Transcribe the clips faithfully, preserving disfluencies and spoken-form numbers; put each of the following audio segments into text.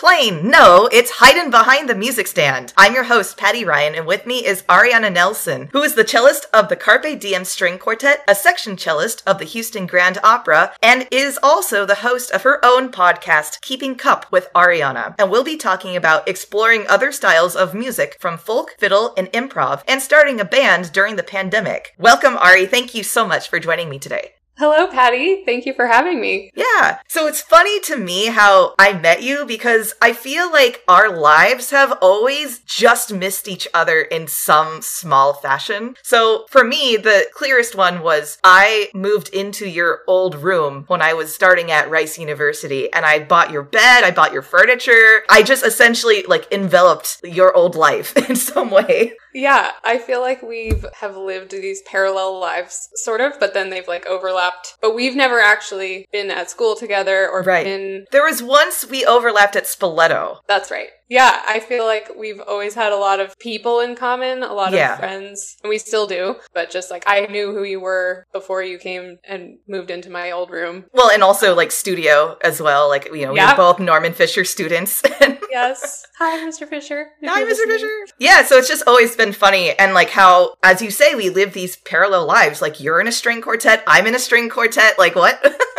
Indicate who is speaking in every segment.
Speaker 1: plane. No, it's hiding behind the music stand. I'm your host, Patty Ryan, and with me is Ariana Nelson, who is the cellist of the Carpe Diem String Quartet, a section cellist of the Houston Grand Opera, and is also the host of her own podcast, Keeping Cup with Ariana. And we'll be talking about exploring other styles of music from folk, fiddle, and improv, and starting a band during the pandemic. Welcome, Ari. Thank you so much for joining me today.
Speaker 2: Hello, Patty. Thank you for having me.
Speaker 1: Yeah. So it's funny to me how I met you because I feel like our lives have always just missed each other in some small fashion. So for me, the clearest one was I moved into your old room when I was starting at Rice University, and I bought your bed, I bought your furniture. I just essentially like enveloped your old life in some way.
Speaker 2: Yeah, I feel like we've have lived these parallel lives, sort of, but then they've like overlapped. But we've never actually been at school together or
Speaker 1: right.
Speaker 2: been...
Speaker 1: There was once we overlapped at Spoleto.
Speaker 2: That's right. Yeah, I feel like we've always had a lot of people in common, a lot
Speaker 1: yeah.
Speaker 2: of friends, and we still do, but just like I knew who you were before you came and moved into my old room.
Speaker 1: Well, and also like studio as well, like, you know, we
Speaker 2: yep.
Speaker 1: were both Norman Fisher students.
Speaker 2: Yes. Hi, Mister Fisher.
Speaker 1: Hi, Mister Fisher. Yeah, so it's just always been funny, and like how, as you say, we live these parallel lives, like you're in a string quartet, I'm in a string quartet, like what?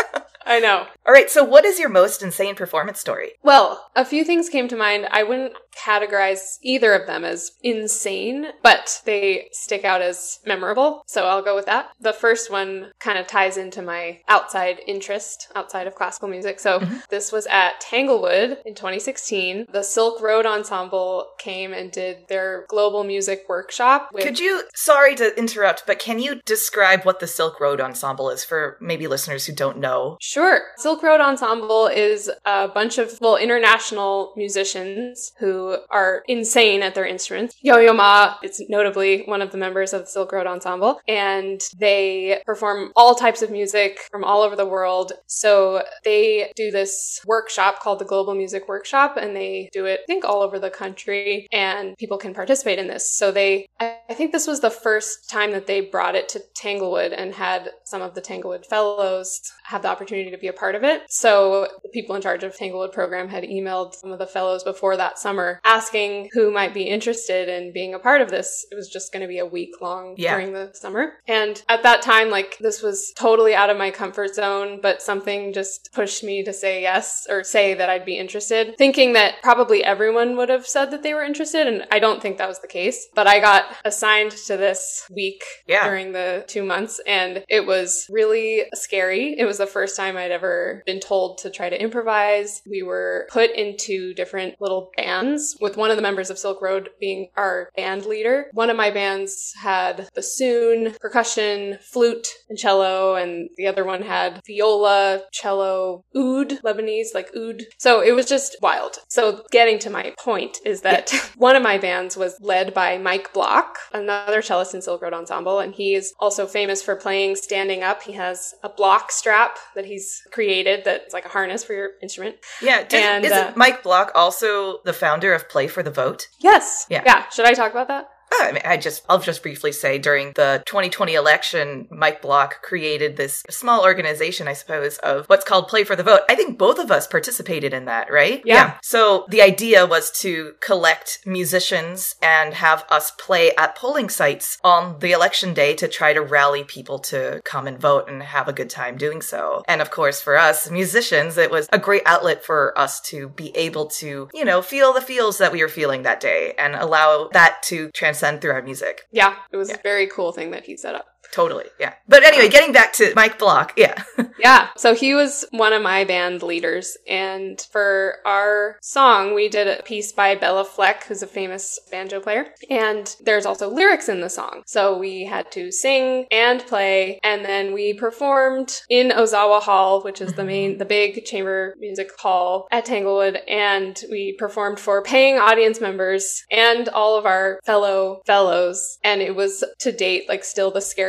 Speaker 2: I know.
Speaker 1: All right, so what is your most insane performance story?
Speaker 2: Well, a few things came to mind. I wouldn't categorize either of them as insane, but they stick out as memorable, so I'll go with that. The first one kind of ties into my outside interest, outside of classical music. So mm-hmm. this was at Tanglewood in twenty sixteen. The Silk Road Ensemble came and did their global music workshop. With-
Speaker 1: Could you, sorry to interrupt, but can you describe what the Silk Road Ensemble is for maybe listeners who don't know?
Speaker 2: Sure. Silk Road Ensemble is a bunch of, well, international musicians who are insane at their instruments. Yo-Yo Ma is notably one of the members of the Silk Road Ensemble, and they perform all types of music from all over the world. So they do this workshop called the Global Music Workshop, and they do it, I think, all over the country, and people can participate in this. So they, I think this was the first time that they brought it to Tanglewood and had some of the Tanglewood Fellows have the opportunity to be a part of it. So the people in charge of Tanglewood program had emailed some of the fellows before that summer asking who might be interested in being a part of this. It was just going to be a week long yeah. during the summer. And at that time, like, this was totally out of my comfort zone, but something just pushed me to say yes or say that I'd be interested, thinking that probably everyone would have said that they were interested. And I don't think that was the case, but I got assigned to this week yeah. during the two months, and it was really scary. It was the first time I'd ever been told to try to improvise. We were put into different little bands, with one of the members of Silk Road being our band leader. One of my bands had bassoon, percussion, flute, and cello, and the other one had viola, cello, oud, Lebanese, like oud. So it was just wild. So getting to my point is that yeah. one of my bands was led by Mike Block, another cellist in Silk Road Ensemble, and he is also famous for playing standing up. He has a block strap that he's created that's like a harness for your instrument.
Speaker 1: Yeah. Did, and, isn't uh, Mike Block also the founder of Play for the Vote?
Speaker 2: Yes.
Speaker 1: Yeah.
Speaker 2: Yeah. Should I talk about that?
Speaker 1: I mean, I just, I'll just briefly say during the twenty twenty election, Mike Block created this small organization, I suppose, of what's called Play for the Vote. I think both of us participated in that, right?
Speaker 2: Yeah. yeah.
Speaker 1: So the idea was to collect musicians and have us play at polling sites on the election day to try to rally people to come and vote and have a good time doing so. And of course, for us musicians, it was a great outlet for us to be able to, you know, feel the feels that we were feeling that day and allow that to transcend through our music.
Speaker 2: Yeah, it was
Speaker 1: yeah.
Speaker 2: a very cool thing that he set up.
Speaker 1: Totally, yeah. But anyway, getting back to Mike Block, yeah.
Speaker 2: yeah, so he was one of my band leaders, and for our song, we did a piece by Bella Fleck, who's a famous banjo player, and there's also lyrics in the song. So we had to sing and play, and then we performed in Ozawa Hall, which is the main, the big chamber music hall at Tanglewood, and we performed for paying audience members and all of our fellow fellows, and it was, to date, like, still the scariest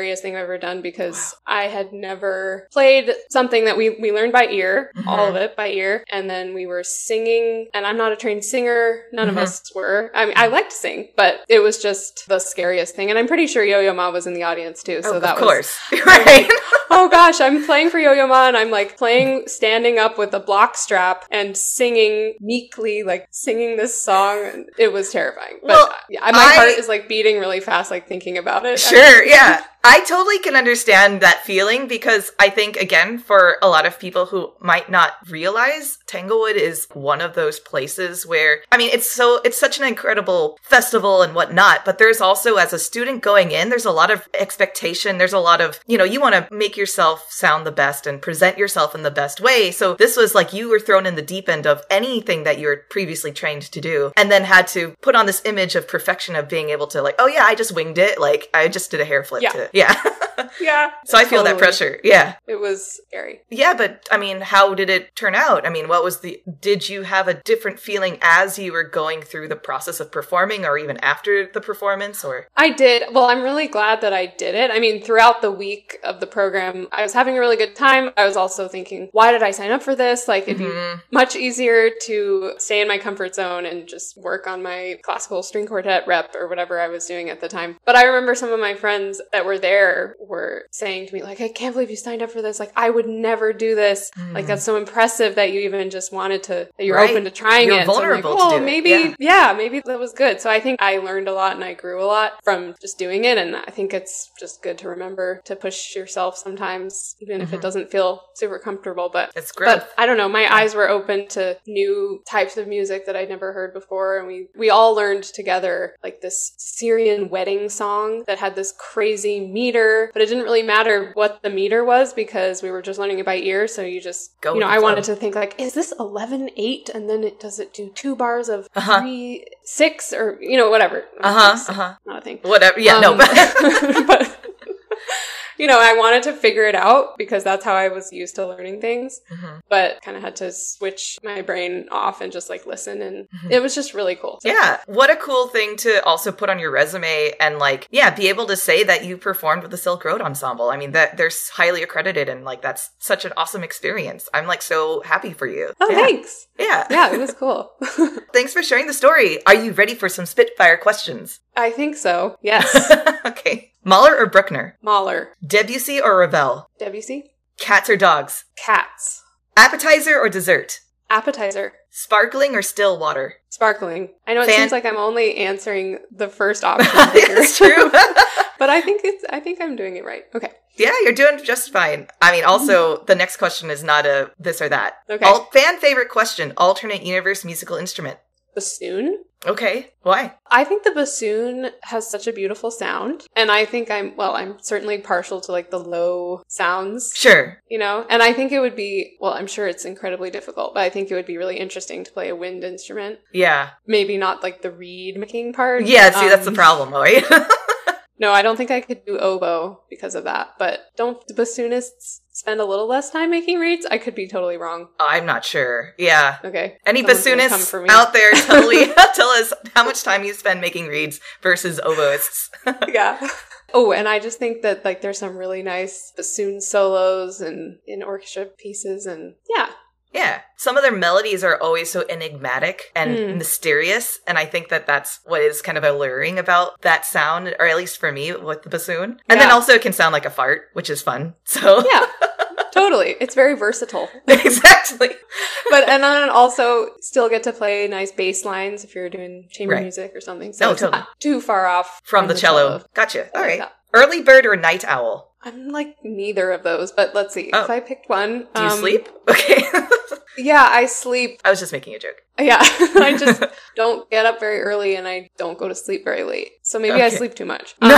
Speaker 2: scariest thing I've ever done because wow. I had never played something that we, we learned by ear, mm-hmm. all of it by ear, and then we were singing, and I'm not a trained singer. None mm-hmm. of us were. I mean, I like to sing, but it was just the scariest thing. And I'm pretty sure Yo-Yo Ma was in the audience too. So
Speaker 1: oh,
Speaker 2: that
Speaker 1: of course.
Speaker 2: was
Speaker 1: right.
Speaker 2: Like, oh gosh, I'm playing for Yo-Yo Ma and I'm like playing standing up with a block strap and singing meekly, like singing this song. It was terrifying. But well, yeah, my I, heart is like beating really fast, like thinking about it.
Speaker 1: Sure, yeah. I totally can understand that feeling because I think, again, for a lot of people who might not realize, Tanglewood is one of those places where, I mean, it's so, it's such an incredible festival and whatnot, but there's also, as a student going in, there's a lot of expectation. There's a lot of, you know, you want to make yourself sound the best and present yourself in the best way. So this was like you were thrown in the deep end of anything that you were previously trained to do and then had to put on this image of perfection of being able to like, oh yeah, I just winged it. Like I just did a hair flip
Speaker 2: yeah.
Speaker 1: to Yeah.
Speaker 2: Yeah.
Speaker 1: So I feel totally. that pressure. Yeah.
Speaker 2: It was scary.
Speaker 1: Yeah, but I mean, how did it turn out? I mean, what was the, did you have a different feeling as you were going through the process of performing or even after the performance or?
Speaker 2: I did. Well, I'm really glad that I did it. I mean, throughout the week of the program, I was having a really good time. I was also thinking, why did I sign up for this? Like it'd mm-hmm. be much easier to stay in my comfort zone and just work on my classical string quartet rep or whatever I was doing at the time. But I remember some of my friends that were there were saying to me, like, I can't believe you signed up for this. Like, I would never do this. Mm. Like, that's so impressive that you even just wanted to, that you're right. open to trying
Speaker 1: you're
Speaker 2: it.
Speaker 1: Vulnerable
Speaker 2: so I'm like, oh,
Speaker 1: to do
Speaker 2: maybe,
Speaker 1: it.
Speaker 2: Yeah. yeah, maybe that was good. So I think I learned a lot and I grew a lot from just doing it. And I think it's just good to remember to push yourself sometimes, even mm-hmm. if it doesn't feel super comfortable. But
Speaker 1: it's great.
Speaker 2: But I don't know. My yeah. eyes were open to new types of music that I'd never heard before. And we, we all learned together like this Syrian wedding song that had this crazy meter, but it didn't really matter what the meter was because we were just learning it by ear. So you just, Go you know, I wanted to think like, is this eleven eight? And then it does it do two bars of uh-huh. three, six or, you know, whatever.
Speaker 1: Uh-huh, uh-huh.
Speaker 2: Not a thing.
Speaker 1: Whatever. Yeah, um, no, but...
Speaker 2: but you know, I wanted to figure it out because that's how I was used to learning things, mm-hmm. but kind of had to switch my brain off and just like listen. And mm-hmm. it was just really cool.
Speaker 1: So. Yeah. What a cool thing to also put on your resume and like, yeah, be able to say that you performed with the Silk Road Ensemble. I mean, that they're highly accredited and like, that's such an awesome experience. I'm like so happy for you.
Speaker 2: Oh,
Speaker 1: yeah.
Speaker 2: thanks.
Speaker 1: Yeah.
Speaker 2: Yeah, it was cool.
Speaker 1: Thanks for sharing the story. Are you ready for some Spitfire questions?
Speaker 2: I think so. Yes.
Speaker 1: Okay. Mahler or Bruckner?
Speaker 2: Mahler.
Speaker 1: Debussy or Ravel?
Speaker 2: Debussy.
Speaker 1: Cats or dogs?
Speaker 2: Cats.
Speaker 1: Appetizer or dessert?
Speaker 2: Appetizer.
Speaker 1: Sparkling or still water?
Speaker 2: Sparkling. I know it
Speaker 1: Fan-
Speaker 2: seems like I'm only answering the first option.
Speaker 1: It's true.
Speaker 2: But I think it's, I think I'm doing it right. Okay.
Speaker 1: Yeah, you're doing just fine. I mean, also, the next question is not a this or that.
Speaker 2: Okay.
Speaker 1: Al- fan favorite question, alternate universe musical instrument.
Speaker 2: Bassoon.
Speaker 1: Okay. Why?
Speaker 2: I think the bassoon has such a beautiful sound. And I think I'm, well, I'm certainly partial to like the low sounds.
Speaker 1: Sure.
Speaker 2: You know, and I think it would be, well, I'm sure it's incredibly difficult, but I think it would be really interesting to play a wind instrument.
Speaker 1: Yeah.
Speaker 2: Maybe not like the reed making part.
Speaker 1: Yeah, see, um, that's the problem, right?
Speaker 2: No, I don't think I could do oboe because of that. But don't bassoonists spend a little less time making reeds? I could be totally wrong.
Speaker 1: I'm not sure. Yeah.
Speaker 2: Okay.
Speaker 1: Any bassoonists out there, totally tell us how much time you spend making reeds versus oboists.
Speaker 2: Yeah. Oh, and I just think that like there's some really nice bassoon solos and in orchestra pieces and yeah.
Speaker 1: Yeah. Some of their melodies are always so enigmatic and mm. mysterious. And I think that that's what is kind of alluring about that sound, or at least for me with the bassoon. And yeah. then also it can sound like a fart, which is fun. So
Speaker 2: yeah, totally. It's very versatile.
Speaker 1: Exactly.
Speaker 2: But, and then also still get to play nice bass lines if you're doing chamber right. music or something. So
Speaker 1: no,
Speaker 2: it's
Speaker 1: totally.
Speaker 2: not too far off
Speaker 1: from, from the, the cello. cello. Gotcha. All right. Yeah. Early bird or night owl?
Speaker 2: I'm like neither of those, but let's see.
Speaker 1: Oh.
Speaker 2: If I picked one.
Speaker 1: Do you
Speaker 2: um,
Speaker 1: sleep? Okay.
Speaker 2: Yeah, I sleep.
Speaker 1: I was just making a joke.
Speaker 2: Yeah, I just don't get up very early and I don't go to sleep very late. So maybe okay. I sleep too much. Um,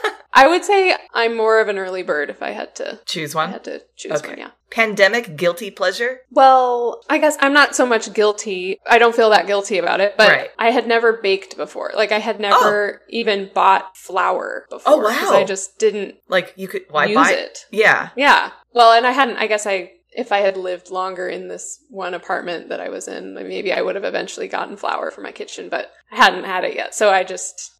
Speaker 2: I would say I'm more of an early bird if I had to
Speaker 1: choose one.
Speaker 2: I had to choose
Speaker 1: okay.
Speaker 2: one, yeah.
Speaker 1: Pandemic guilty pleasure?
Speaker 2: Well, I guess I'm not so much guilty. I don't feel that guilty about it, but
Speaker 1: right.
Speaker 2: I had never baked before. Like I had never oh. even bought flour before.
Speaker 1: Oh, wow.
Speaker 2: Because I just didn't
Speaker 1: like you could why
Speaker 2: use
Speaker 1: buy
Speaker 2: it.
Speaker 1: Yeah.
Speaker 2: Yeah. Well, and I hadn't, I guess I if I had lived longer in this one apartment that I was in, maybe I would have eventually gotten flour for my kitchen, but I hadn't had it yet. So I just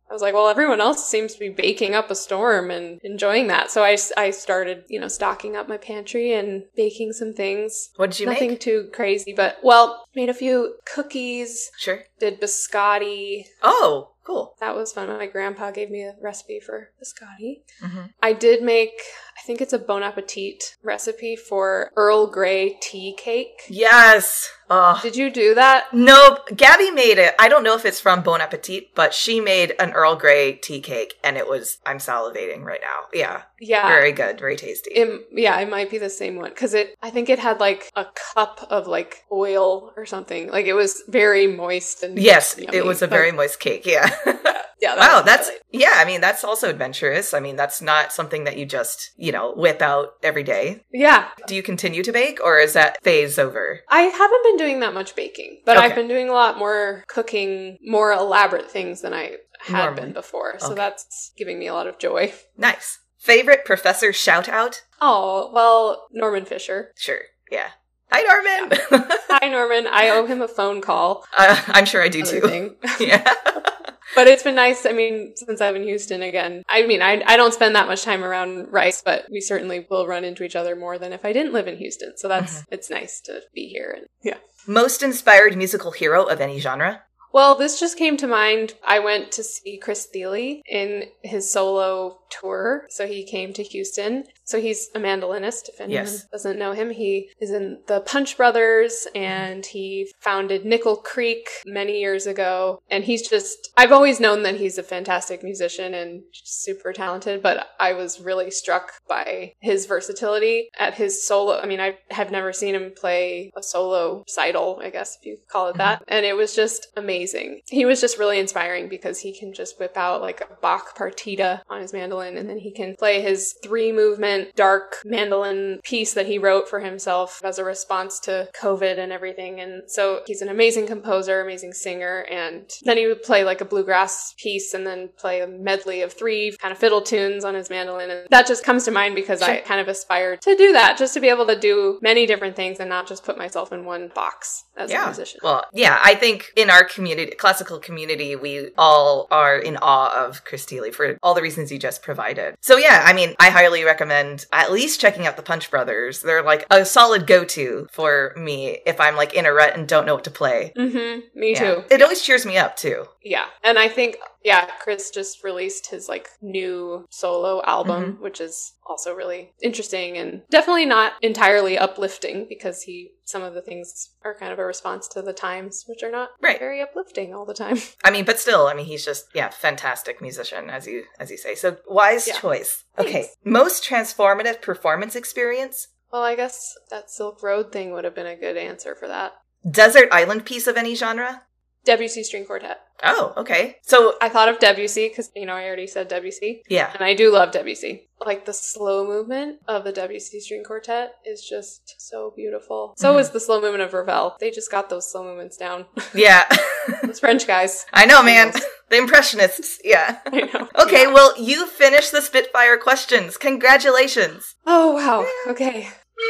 Speaker 2: I was like, well, everyone else seems to be baking up a storm and enjoying that. So I, I started, you know, stocking up my pantry and baking some things.
Speaker 1: What did you
Speaker 2: Nothing
Speaker 1: make?
Speaker 2: too crazy, but, well, made a few cookies.
Speaker 1: Sure.
Speaker 2: Did biscotti.
Speaker 1: Oh, cool.
Speaker 2: That was fun. My grandpa gave me a recipe for biscotti.
Speaker 1: Mm-hmm.
Speaker 2: I did make, I think it's a Bon Appetit recipe for Earl Grey tea cake.
Speaker 1: Yes. Oh.
Speaker 2: Did you do that?
Speaker 1: Nope. Gabby made it. I don't know if it's from Bon Appetit, but she made an Earl Grey tea cake, and it was, I'm salivating right now. Yeah.
Speaker 2: Yeah.
Speaker 1: Very good. Very tasty.
Speaker 2: It, yeah, it might be the same one. Because it, I think it had like a cup of like oil or something. Like it was very moist and
Speaker 1: Yes,
Speaker 2: yummy.
Speaker 1: it was a very moist cake. Yeah.
Speaker 2: Yeah. That
Speaker 1: Wow,
Speaker 2: was
Speaker 1: that's,
Speaker 2: really-
Speaker 1: yeah, I mean, that's also adventurous. I mean, that's not something that you just, you know, whip out every day.
Speaker 2: Yeah.
Speaker 1: Do you continue to bake, or is that phase over?
Speaker 2: I haven't been doing that much baking, but
Speaker 1: Okay.
Speaker 2: I've been doing a lot more cooking, more elaborate things than I had
Speaker 1: Normally.
Speaker 2: been before. So
Speaker 1: Okay.
Speaker 2: that's giving me a lot of joy.
Speaker 1: Nice. Favorite professor shout out?
Speaker 2: Oh, well, Norman Fisher.
Speaker 1: Sure. Yeah. Hi, Norman.
Speaker 2: Hi, Norman. I owe him a phone call.
Speaker 1: uh, I'm sure I do
Speaker 2: Other
Speaker 1: too.
Speaker 2: thing.
Speaker 1: Yeah.
Speaker 2: But it's been nice. I mean, since I'm in Houston again, I mean, I, I don't spend that much time around Rice, but we certainly will run into each other more than if I didn't live in Houston. So that's,
Speaker 1: Mm-hmm.
Speaker 2: it's nice to be here. And yeah.
Speaker 1: Most inspired musical hero of any genre?
Speaker 2: Well, this just came to mind. I went to see Chris Thile in his solo tour. So he came to Houston. So he's a mandolinist, if anyone
Speaker 1: Yes.
Speaker 2: doesn't know him. He is in the Punch Brothers, and he founded Nickel Creek many years ago. And he's just, I've always known that he's a fantastic musician and just super talented, but I was really struck by his versatility at his solo. I mean, I have never seen him play a solo recital, I guess, if you call it that. And it was just amazing. He was just really inspiring because he can just whip out like a Bach partita on his mandolin, and then he can play his three movement dark mandolin piece that he wrote for himself as a response to COVID and everything. And so he's an amazing composer, amazing singer. And then he would play like a bluegrass piece and then play a medley of three kind of fiddle tunes on his mandolin. And that just comes to mind because
Speaker 1: Sure.
Speaker 2: I kind of aspired to do that, just to be able to do many different things and not just put myself in one box as
Speaker 1: Yeah.
Speaker 2: a musician.
Speaker 1: Well, yeah, I think in our community, classical community, we all are in awe of Chris Thile for all the reasons you just provided. So yeah, I mean, I highly recommend at least checking out the Punch Brothers. They're like a solid go-to for me if I'm like in a rut and don't know what to play.
Speaker 2: Mm-hmm. Me
Speaker 1: Yeah.
Speaker 2: too.
Speaker 1: It always cheers me up too.
Speaker 2: Yeah. And I think, yeah, Chris just released his like new solo album, which is also really interesting and definitely not entirely uplifting because he, some of the things are kind of a response to the times, which are not
Speaker 1: Right.
Speaker 2: very uplifting all the time.
Speaker 1: I mean, but still, I mean, he's just, yeah, fantastic musician, as you, as you say. So wise
Speaker 2: Yeah.
Speaker 1: choice. Okay.
Speaker 2: Thanks.
Speaker 1: Most transformative performance experience?
Speaker 2: Well, I guess that Silk Road thing would have been a good answer for that.
Speaker 1: Desert island piece of any genre?
Speaker 2: Debussy String Quartet.
Speaker 1: Oh, okay. So,
Speaker 2: I thought of Debussy because, you know, I already said Debussy.
Speaker 1: yeah.
Speaker 2: And I do love Debussy. Like the slow movement of the Debussy String Quartet is just so beautiful. So
Speaker 1: Mhm.
Speaker 2: is the slow movement of Ravel. They just got those slow movements down.
Speaker 1: Yeah.
Speaker 2: Those French guys.
Speaker 1: I know, man. The Impressionists. Yeah.
Speaker 2: I know.
Speaker 1: Okay,
Speaker 2: Yeah.
Speaker 1: well, you finished the Spitfire questions. Congratulations.
Speaker 2: Oh, wow. Okay.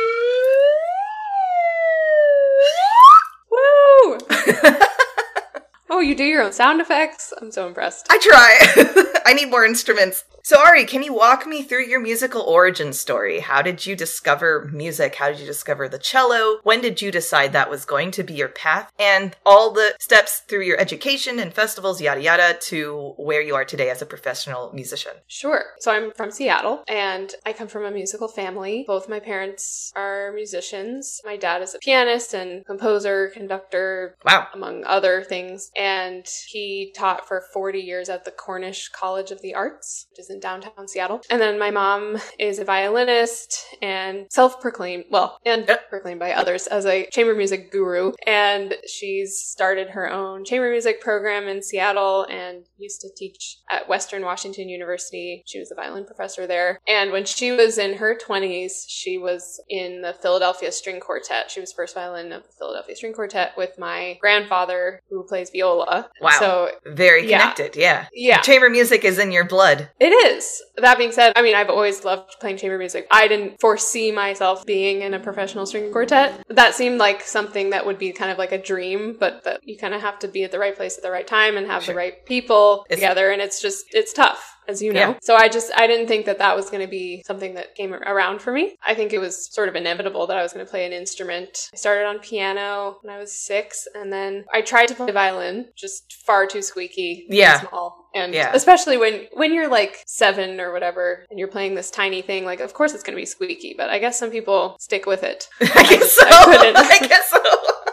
Speaker 2: Woo! Oh, you do your own sound effects? I'm so impressed.
Speaker 1: I try. I need more instruments. So, Ari, can you walk me through your musical origin story? How did you discover music? How did you discover the cello? When did you decide that was going to be your path? And all the steps through your education and festivals, yada yada, to where you are today as a professional musician.
Speaker 2: Sure. So I'm from Seattle, and I come from a musical family. Both my parents are musicians. My dad is a pianist and composer, conductor,
Speaker 1: Wow.
Speaker 2: among other things. And he taught for forty years at the Cornish College of the Arts, which is in downtown Seattle. And then my mom is a violinist and self-proclaimed, well, and
Speaker 1: Yep.
Speaker 2: proclaimed by others as a chamber music guru. And she's started her own chamber music program in Seattle and used to teach at Western Washington University. She was a violin professor there. And when she was in her twenties, she was in the Philadelphia String Quartet. She was first violin of the Philadelphia String Quartet with my grandfather, who plays viola.
Speaker 1: Wow.
Speaker 2: So
Speaker 1: Very
Speaker 2: Yeah.
Speaker 1: connected, yeah.
Speaker 2: yeah,
Speaker 1: Chamber music is in your blood.
Speaker 2: it is. That being said, I mean, I've always loved playing chamber music. I didn't foresee myself being in a professional string quartet. That seemed like something that would be kind of like a dream, but that you kind of have to be at the right place at the right time and have sure. the right people it's, together. And it's just, it's tough, as you know. Yeah. So I just, I didn't think that that was going to be something that came around for me. I think it was sort of inevitable that I was going to play an instrument. I started on piano when I was six, and then I tried to play violin, just far too squeaky
Speaker 1: yeah.
Speaker 2: and small. And
Speaker 1: yeah.
Speaker 2: especially when, when you're like seven or whatever, and you're playing this tiny thing, like, of course it's going to be squeaky, but I guess some people stick with it.
Speaker 1: I, I guess
Speaker 2: just,
Speaker 1: so.
Speaker 2: I couldn't.
Speaker 1: I guess so.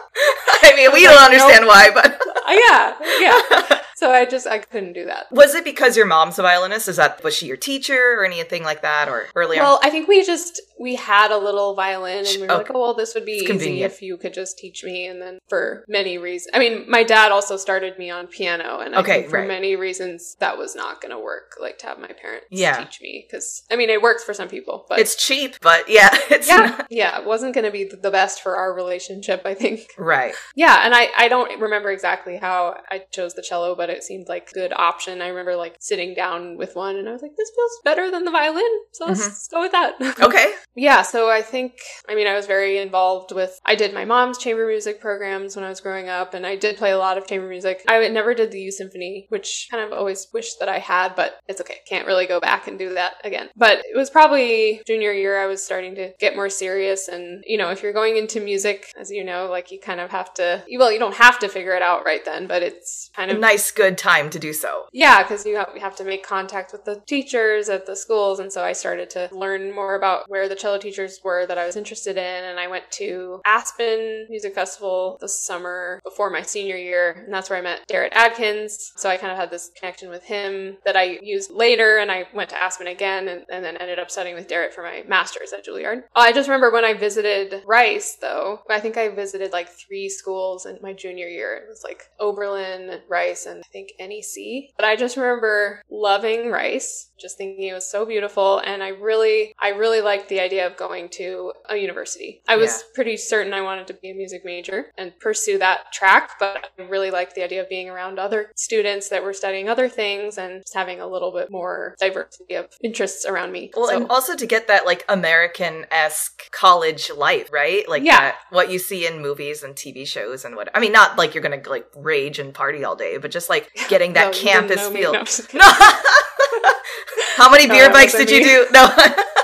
Speaker 1: I mean, we don't understand why, but...
Speaker 2: yeah, yeah. So I just, I couldn't do that.
Speaker 1: Was it because your mom's a violinist? Is that, was she your teacher or anything like that, or earlier?
Speaker 2: Well, I think we just, we had a little violin, and we were oh, like, oh, well, this would be easy
Speaker 1: convenient.
Speaker 2: if you could just teach me. And then for many reasons, I mean, my dad also started me on piano, and I
Speaker 1: okay,
Speaker 2: think for
Speaker 1: right.
Speaker 2: many reasons that was not going to work, like to have my parents
Speaker 1: yeah.
Speaker 2: teach me. Because, I mean, it works for some people, but...
Speaker 1: It's cheap, but yeah. It's
Speaker 2: yeah,
Speaker 1: not...
Speaker 2: yeah, it wasn't going to be the best for our relationship, I think.
Speaker 1: Right.
Speaker 2: Yeah, and I, I don't remember exactly how I chose the cello, but it seemed like a good option. I remember like sitting down with one, and I was like, this feels better than the violin, so let's, mm-hmm. let's go with that.
Speaker 1: Okay.
Speaker 2: Yeah, so I think, I mean, I was very involved with, I did my mom's chamber music programs when I was growing up, and I did play a lot of chamber music. I never did the youth symphony, which kind of always wished that I had, but it's okay. Can't really go back and do that again. But it was probably junior year I was starting to get more serious, and, you know, if you're going into music, as you know, like you kind of have to, well, you don't have to figure it out right then, but it's kind of...
Speaker 1: a nice, good time to do so.
Speaker 2: Yeah, because you have, you have to make contact with the teachers at the schools, and so I started to learn more about where the cello teachers were that I was interested in, and I went to Aspen Music Festival this summer before my senior year, and that's where I met Derek Adkins, so I kind of had this connection with him that I used later, and I went to Aspen again, and, and then ended up studying with Derek for my master's at Juilliard. I just remember when I visited Rice, though, I think I visited like three schools in my junior year. It was like Oberlin, Rice, and I think N E C. But I just remember loving Rice, just thinking it was so beautiful. And I really, I really liked the idea of going to a university. I was yeah. pretty certain I wanted to be a music major and pursue that track, but I really liked the idea of being around other students that were studying other things and just having a little bit more diversity of interests around me.
Speaker 1: Well,
Speaker 2: so,
Speaker 1: and also to get that like American-esque college life, right? Like
Speaker 2: yeah.
Speaker 1: that, what you see in movies and T V shows and what, I mean, not like you're going to like rage and party all day, but just like getting that no, campus feel. No, no. How many beer
Speaker 2: no,
Speaker 1: bikes did me. you do? No.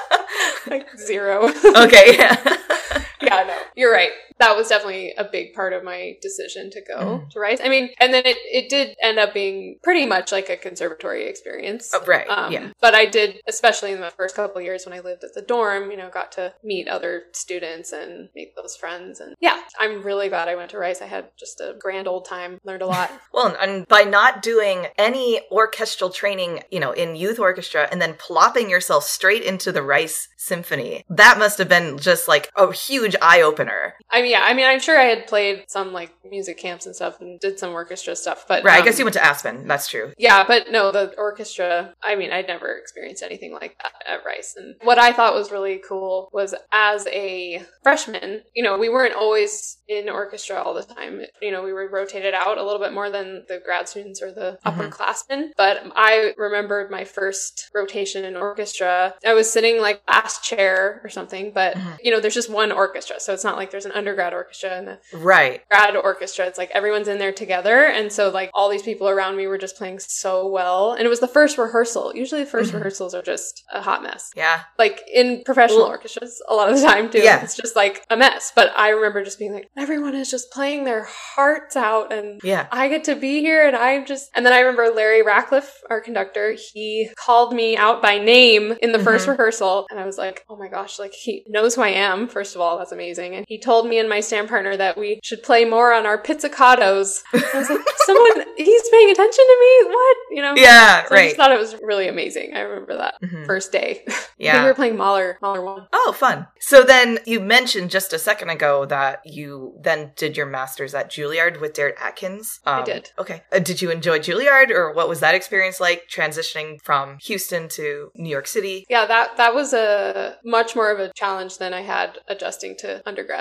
Speaker 2: Like zero.
Speaker 1: Okay. Yeah.
Speaker 2: Yeah, no, you're right. That was definitely a big part of my decision to go mm. to Rice. I mean, and then it, it did end up being pretty much like a conservatory experience.
Speaker 1: Oh, right,
Speaker 2: um,
Speaker 1: yeah.
Speaker 2: But I did, especially in the first couple of years when I lived at the dorm, you know, got to meet other students and make those friends. And yeah, I'm really glad I went to Rice. I had just a grand old time, learned a lot.
Speaker 1: Well, and by not doing any orchestral training, you know, in youth orchestra and then plopping yourself straight into the Rice Symphony, that must have been just like a huge eye-opener.
Speaker 2: I mean, yeah, I mean, I'm sure I had played some like music camps and stuff and did some orchestra stuff, but
Speaker 1: right,
Speaker 2: um,
Speaker 1: I guess you went to Aspen. That's true.
Speaker 2: Yeah, but no, the orchestra. I mean, I'd never experienced anything like that at Rice. And what I thought was really cool was, as a freshman, you know, we weren't always in orchestra all the time. You know, we were rotated out a little bit more than the grad students or the
Speaker 1: mm-hmm.
Speaker 2: upperclassmen. But I remembered my first rotation in orchestra. I was sitting like last chair or something, but mm-hmm. you know, there's just one orchestra, so it's not like there's an undergrad orchestra and a
Speaker 1: right
Speaker 2: grad orchestra. It's like everyone's in there together, and so like all these people around me were just playing so well, and it was the first rehearsal. Usually the first mm-hmm. rehearsals are just a hot mess.
Speaker 1: Yeah,
Speaker 2: like in professional well, orchestras a lot of the time too.
Speaker 1: Yeah,
Speaker 2: it's just like a mess. But I remember just being like, everyone is just playing their hearts out, and
Speaker 1: yeah,
Speaker 2: I get to be here, and I'm just. And then I remember Larry Ratcliffe, our conductor, he called me out by name in the mm-hmm. first rehearsal, and I was like, oh my gosh, like he knows who I am. First of all, that's amazing. And he told me and my stand partner that we should play more on our pizzicatos. I was like, someone, he's paying attention to me? What? You know?
Speaker 1: Yeah,
Speaker 2: so
Speaker 1: right.
Speaker 2: I just thought it was really amazing. I remember that mm-hmm. first day.
Speaker 1: Yeah.
Speaker 2: I think we were playing Mahler, Mahler one.
Speaker 1: Oh, fun. So then you mentioned just a second ago that you then did your master's at Juilliard with Derek Adkins. Um,
Speaker 2: I did.
Speaker 1: Okay. Uh, did you enjoy Juilliard, or what was that experience like, transitioning from Houston to New York City?
Speaker 2: Yeah, that, that was a much more of a challenge than I had adjusting to undergrad life.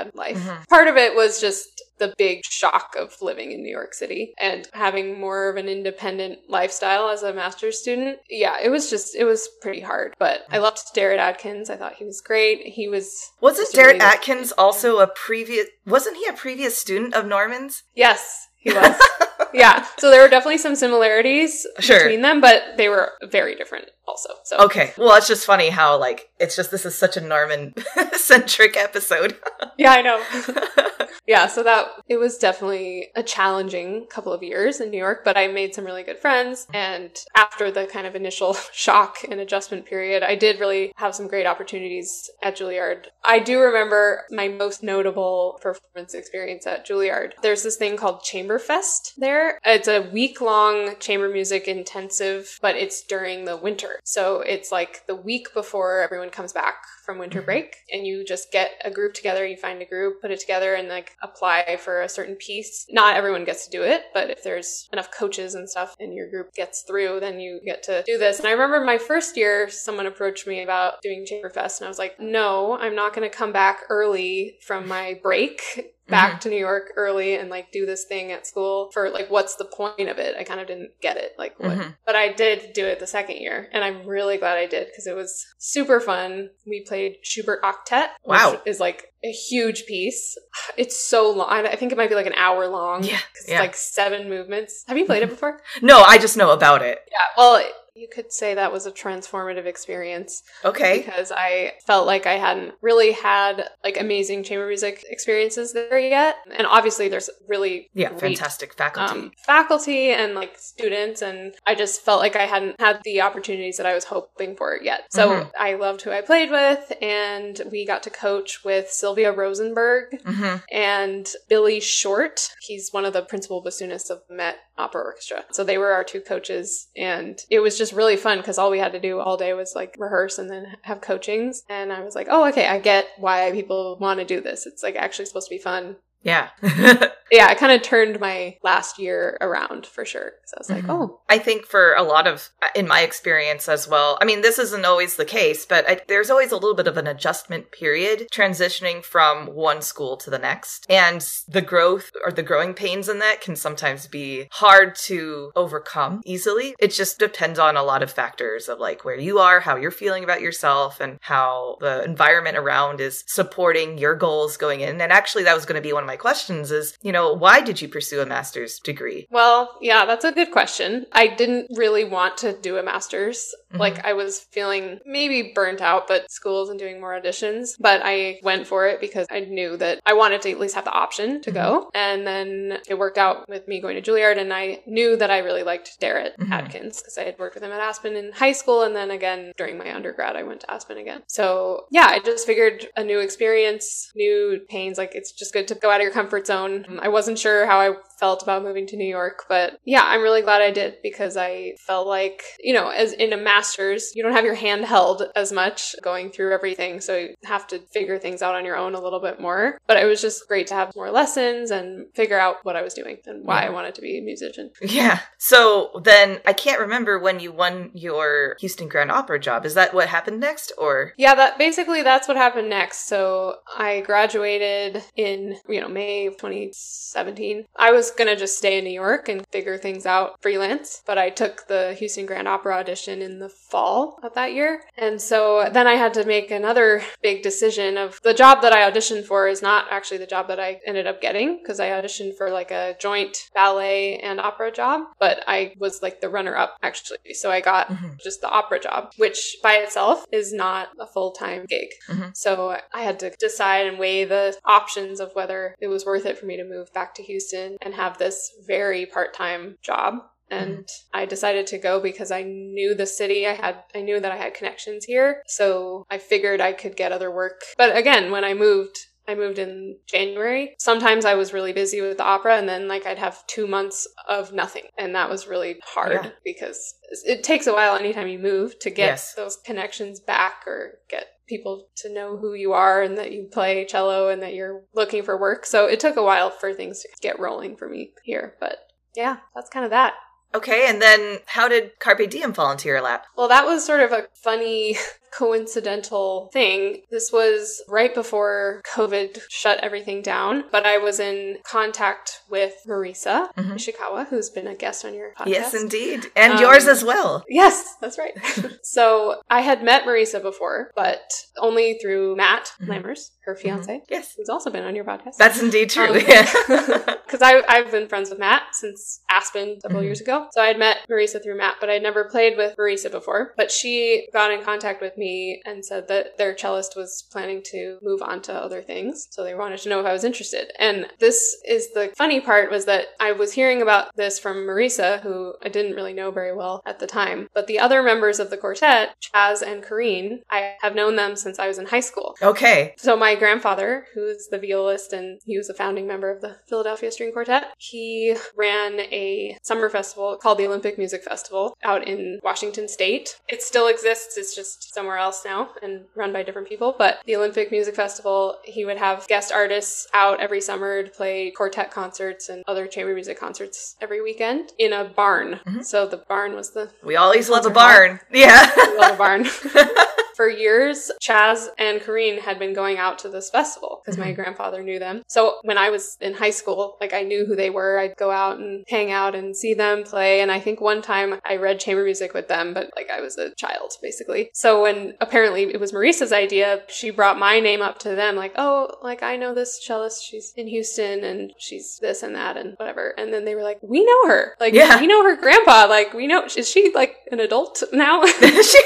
Speaker 2: Mm-hmm. Part of it was just the big shock of living in New York City and having more of an independent lifestyle as a master's student. Yeah, it was just, it was pretty hard. But I loved Darrett Adkins. I thought he was great. He was...
Speaker 1: Wasn't Darrett really Atkins also a previous... Wasn't he a previous student of Norman's?
Speaker 2: Yes, he was. Yeah, so there were definitely some similarities sure. between them, but they were very different also. So
Speaker 1: okay, well, it's just funny how, like, it's just, this is such a Norman-centric episode.
Speaker 2: Yeah, I know. Yeah, so that, it was definitely a challenging couple of years in New York, but I made some really good friends. And after the kind of initial shock and adjustment period, I did really have some great opportunities at Juilliard. I do remember my most notable performance experience at Juilliard. There's this thing called Chamberfest there. It's a week-long chamber music intensive, but it's during the winter. So it's like the week before everyone comes back from winter break, and you just get a group together, you find a group, put it together, and like apply for a certain piece. Not everyone gets to do it, but if there's enough coaches and stuff and your group gets through, then you get to do this. And I remember my first year, someone approached me about doing Chamberfest, and I was like, no, I'm not going to come back early from my break back mm-hmm. to New York early and like do this thing at school for like, what's the point of it? I kind of didn't get it. Like what, mm-hmm. but I did do it the second year, and I'm really glad I did because it was super fun. We played Schubert Octet,
Speaker 1: wow.
Speaker 2: which is like a huge piece. It's so long. I think it might be like an hour long.
Speaker 1: Yeah.
Speaker 2: It's
Speaker 1: yeah.
Speaker 2: like seven movements. Have you played it before?
Speaker 1: No, I just know about it.
Speaker 2: Yeah. Well, you could say that was a transformative experience.
Speaker 1: Okay.
Speaker 2: Because I felt like I hadn't really had like amazing chamber music experiences there yet. And obviously there's really
Speaker 1: yeah,
Speaker 2: great,
Speaker 1: fantastic faculty.
Speaker 2: Um, faculty and like students. And I just felt like I hadn't had the opportunities that I was hoping for yet. So mm-hmm. I loved who I played with, and we got to coach with Sylvia Rosenberg
Speaker 1: mm-hmm.
Speaker 2: and Billy Short. He's one of the principal bassoonists of the Met Opera Orchestra. So they were our two coaches, and it was just really fun because all we had to do all day was like rehearse and then have coachings. And I was like, oh, okay, I get why people want to do this. It's like actually supposed to be fun.
Speaker 1: Yeah.
Speaker 2: Yeah, it kind of turned my last year around for sure. So I was like, mm-hmm. oh.
Speaker 1: I think for a lot of, in my experience as well, I mean, this isn't always the case, but I, there's always a little bit of an adjustment period transitioning from one school to the next. And the growth or the growing pains in that can sometimes be hard to overcome easily. It just depends on a lot of factors of like where you are, how you're feeling about yourself, and how the environment around is supporting your goals going in. And actually, that was going to be one of my questions is, you know, why did you pursue a master's degree?
Speaker 2: Well, yeah, that's a good question. I didn't really want to do a master's. Mm-hmm. Like I was feeling maybe burnt out, but schools and doing more auditions. But I went for it because I knew that I wanted to at least have the option to mm-hmm. go. And then it worked out with me going to Juilliard, and I knew that I really liked Darrett mm-hmm. Adkins because I had worked with him at Aspen in high school. And then again, during my undergrad, I went to Aspen again. So yeah, I just figured a new experience, new pains, like it's just good to go out of your comfort zone. I wasn't sure how I felt about moving to New York, but yeah, I'm really glad I did because I felt like, you know, as in a master's, you don't have your hand held as much going through everything. So you have to figure things out on your own a little bit more. But it was just great to have more lessons and figure out what I was doing and why yeah. I wanted to be a musician.
Speaker 1: Yeah. So then I can't remember when you won your Houston Grand Opera job. Is that what happened next or?
Speaker 2: Yeah, that basically that's what happened next. So I graduated in, you know, May of twenty seventeen. I was going to just stay in New York and figure things out freelance, but I took the Houston Grand Opera audition in the fall of that year. And so then I had to make another big decision of the job that I auditioned for is not actually the job that I ended up getting because I auditioned for like a joint ballet and opera job, but I was like the runner-up actually. So I got mm-hmm. just the opera job, which by itself is not a full-time gig. Mm-hmm. So I had to decide and weigh the options of whether it was worth it for me to move back to Houston and have this very part-time job. And mm. I decided to go because I knew the city. I had, I knew that I had connections here. So I figured I could get other work. But again, when I moved, I moved in January. Sometimes I was really busy with the opera and then like I'd have two months of nothing. And that was really hard yeah. because it takes a while anytime you move to get yes. those connections back or get people to know who you are and that you play cello and that you're looking for work. So it took a while for things to get rolling for me here. But yeah, that's kind of that.
Speaker 1: Okay, and then how did Carpe Diem fall into your lap?
Speaker 2: Well, that was sort of a funny coincidental thing. This was right before COVID shut everything down, but I was in contact with Marisa mm-hmm. Ishikawa, who's been a guest on your podcast.
Speaker 1: Yes, indeed. And um, yours as well.
Speaker 2: Yes, that's right. So I had met Marisa before, but only through Matt mm-hmm. Lammers, her fiance.
Speaker 1: Mm-hmm. Yes.
Speaker 2: Who's also been on your podcast.
Speaker 1: That's indeed true.
Speaker 2: Because um, I've been friends with Matt since Aspen several mm-hmm. years ago. So I'd met Marisa through Matt, but I'd never played with Marisa before. But she got in contact with me and said that their cellist was planning to move on to other things. So they wanted to know if I was interested. And this is the funny part, was that I was hearing about this from Marisa, who I didn't really know very well at the time. But the other members of the quartet, Chaz and Kareen, I have known them since I was in high school.
Speaker 1: Okay.
Speaker 2: So my grandfather, who's the violist and he was a founding member of the Philadelphia String Quartet, he ran a summer festival called the Olympic Music Festival out in Washington State. It still exists. It's just somewhere else now and run by different people. But the Olympic Music Festival, he would have guest artists out every summer to play quartet concerts and other chamber music concerts every weekend in a barn. Mm-hmm. So the barn was the...
Speaker 1: We always love a barn. Hall. Yeah.
Speaker 2: We love a barn. For years, Chaz and Kareen had been going out to this festival because mm-hmm. my grandfather knew them. So when I was in high school, like I knew who they were. I'd go out and hang out and see them play. And I think one time I read chamber music with them, but like I was a child, basically. So when apparently it was Marisa's idea, she brought my name up to them like, oh, like I know this cellist. She's in Houston and she's this and that and whatever. And then they were like, we know her. Like, yeah. we know her grandpa. Like, we know, is she like an adult now? she-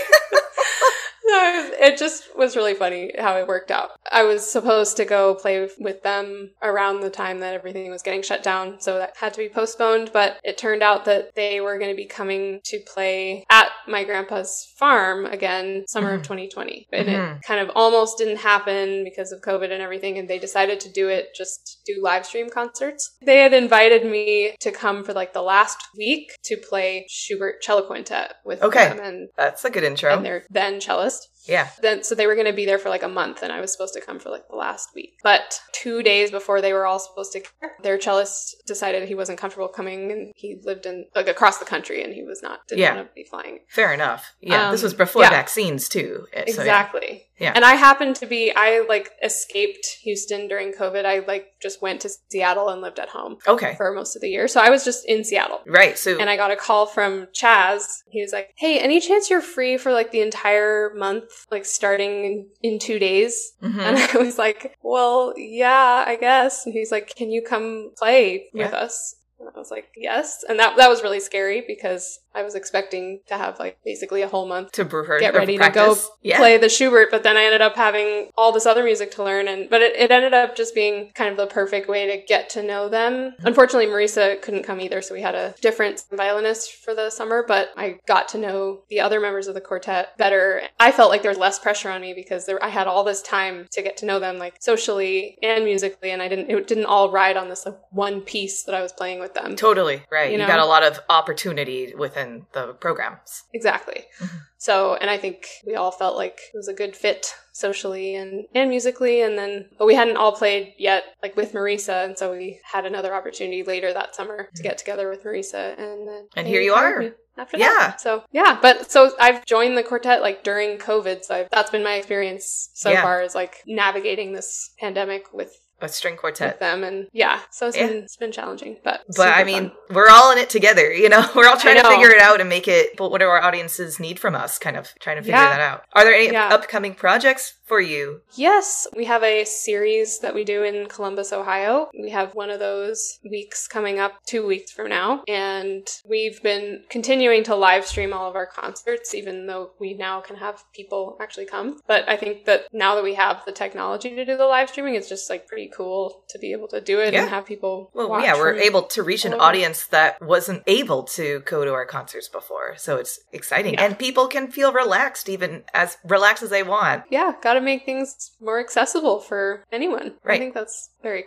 Speaker 2: It just was really funny how it worked out. I was supposed to go play with them around the time that everything was getting shut down, so that had to be postponed, but it turned out that they were going to be coming to play at my grandpa's farm again summer mm-hmm. of twenty twenty. And mm-hmm. it kind of almost didn't happen because of COVID and everything, and they decided to do it, just do live stream concerts. They had invited me to come for like the last week to play Schubert Cello Quintet with
Speaker 1: okay.
Speaker 2: them. And
Speaker 1: that's a good intro.
Speaker 2: And their then cellist.
Speaker 1: Yeah.
Speaker 2: Then, so they were going to be there for like a month and I was supposed to come for like the last week. But two days before they were all supposed to come, their cellist decided he wasn't comfortable coming and he lived in like across the country and he was not, didn't yeah. want to be flying.
Speaker 1: Fair enough. Yeah. Um, this was before yeah. vaccines too. So,
Speaker 2: exactly.
Speaker 1: Yeah.
Speaker 2: And I happened to be, I like escaped Houston during COVID. I like just went to Seattle and lived at home.
Speaker 1: Okay.
Speaker 2: For most of the year. So I was just in Seattle.
Speaker 1: Right. So.
Speaker 2: And I got a call from Chaz. He was like, hey, any chance you're free for like the entire month, like starting in, in two days? Mm-hmm. And I was like, well, yeah, I guess. And he's like, can you come play yeah. with us? And I was like, yes. And that that was really scary because I was expecting to have like basically a whole month
Speaker 1: to rehearse,
Speaker 2: get ready
Speaker 1: to
Speaker 2: go
Speaker 1: yeah.
Speaker 2: play the Schubert, but then I ended up having all this other music to learn. And but it, it ended up just being kind of the perfect way to get to know them. Mm-hmm. Unfortunately, Marisa couldn't come either, so we had a different violinist for the summer, but I got to know the other members of the quartet better. I felt like there was less pressure on me because there, I had all this time to get to know them like socially and musically, and I didn't it didn't all ride on this like one piece that I was playing with them.
Speaker 1: Totally, right. You,
Speaker 2: you
Speaker 1: know?
Speaker 2: got
Speaker 1: a lot of opportunity within the programs.
Speaker 2: Exactly. Mm-hmm. So, and I think we all felt like it was a good fit socially and, and musically. And then, but we hadn't all played yet, like with Marisa. And so we had another opportunity later that summer to get together with Marisa. And then,
Speaker 1: and here you are.
Speaker 2: After
Speaker 1: yeah.
Speaker 2: that. So, yeah. But so I've joined the quartet like during COVID. So I've, that's been my experience so yeah. far, is like navigating this pandemic with
Speaker 1: a string quartet
Speaker 2: with them. And yeah, so it's, yeah. been, it's been challenging, but
Speaker 1: but I mean, fun. We're all in it together, you know, we're all trying to figure it out and make it what do our audiences need from us, kind of trying to figure yeah. that out. Are there any yeah. upcoming projects for you?
Speaker 2: Yes, we have a series that we do in Columbus, Ohio. We have one of those weeks coming up two weeks from now, and we've been continuing to live stream all of our concerts, even though we now can have people actually come. But I think that now that we have the technology to do the live streaming, it's just like pretty cool to be able to do it yeah. and have people
Speaker 1: well
Speaker 2: watch.
Speaker 1: Yeah, we're able to reach an audience that wasn't able to go to our concerts before, so it's exciting. Yeah. And people can feel relaxed, even as relaxed as they want.
Speaker 2: Yeah, gotta make things more accessible for anyone. Right. I think that's very cool.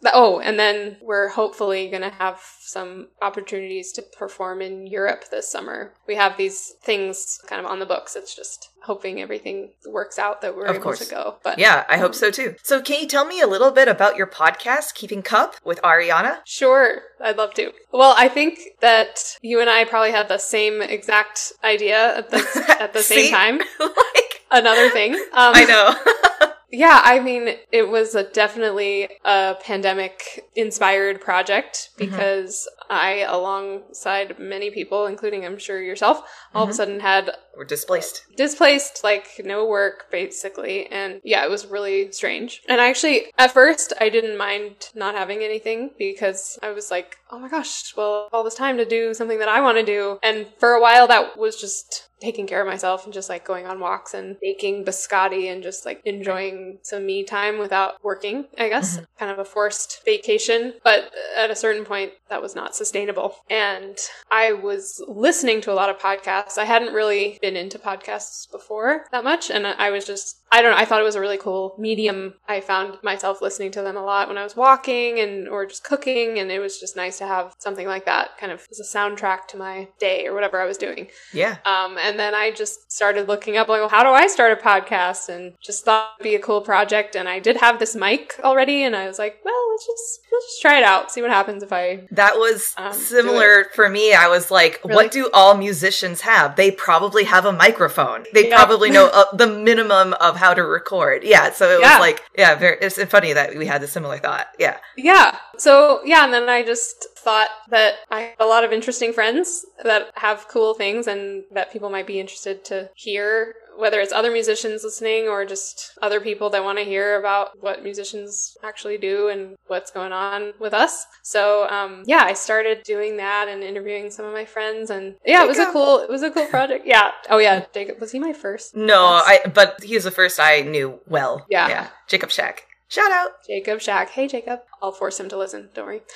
Speaker 2: Oh, and then we're hopefully going to have some opportunities to perform in Europe this summer. We have these things kind of on the books. It's just hoping everything works out that we're
Speaker 1: of
Speaker 2: able
Speaker 1: course.
Speaker 2: to go. But
Speaker 1: yeah, I hope so too. So can you tell me a little bit about your podcast, Keeping Cup with Ariana?
Speaker 2: Sure, I'd love to. Well, I think that you and I probably had the same exact idea at the, at the same time.
Speaker 1: like
Speaker 2: Another thing. Um,
Speaker 1: I know.
Speaker 2: Yeah, I mean, it was a definitely a pandemic-inspired project because mm-hmm. I, alongside many people, including I'm sure yourself, all mm-hmm. of a sudden had...
Speaker 1: We're displaced.
Speaker 2: Displaced, like no work, basically. And yeah, it was really strange. And I actually, at first, I didn't mind not having anything because I was like, oh my gosh, well, all this time to do something that I want to do. And for a while, that was just taking care of myself and just like going on walks and baking biscotti and just like enjoying some me time without working, I guess. Mm-hmm. Kind of a forced vacation. But at a certain point, that was not sustainable. And I was listening to a lot of podcasts. I hadn't really been into podcasts before that much. And I was just, I don't know, I thought it was a really cool medium. I found myself listening to them a lot when I was walking and or just cooking. And it was just nice to have something like that kind of as a soundtrack to my day or whatever I was doing.
Speaker 1: Yeah.
Speaker 2: Um, and then I just started looking up like, well, how do I start a podcast? And just thought it'd be a cool project. And I did have this mic already. And I was like, well, let's just, let's just try it out. See what happens if I...
Speaker 1: That was
Speaker 2: um,
Speaker 1: similar for me. I was like,
Speaker 2: really?
Speaker 1: What do all musicians have? They probably have a microphone. They
Speaker 2: yeah.
Speaker 1: probably know uh, the minimum of how to record. Yeah. So it
Speaker 2: yeah.
Speaker 1: was like, yeah, very, it's funny that we had a similar thought. Yeah.
Speaker 2: Yeah. So yeah. And then I just thought that I had a lot of interesting friends that have cool things and that people might be interested to hear, whether it's other musicians listening or just other people that want to hear about what musicians actually do and what's going on with us. So, um, yeah, I started doing that and interviewing some of my friends, and yeah, it was a cool, it was a cool project. Yeah. Oh yeah, Jacob, was he my first?
Speaker 1: No,
Speaker 2: yes.
Speaker 1: I, but he was the first I knew well.
Speaker 2: Yeah.
Speaker 1: Yeah. Jacob Shack. Shout out.
Speaker 2: Jacob Shack. Hey, Jacob. I'll force him to listen. Don't worry.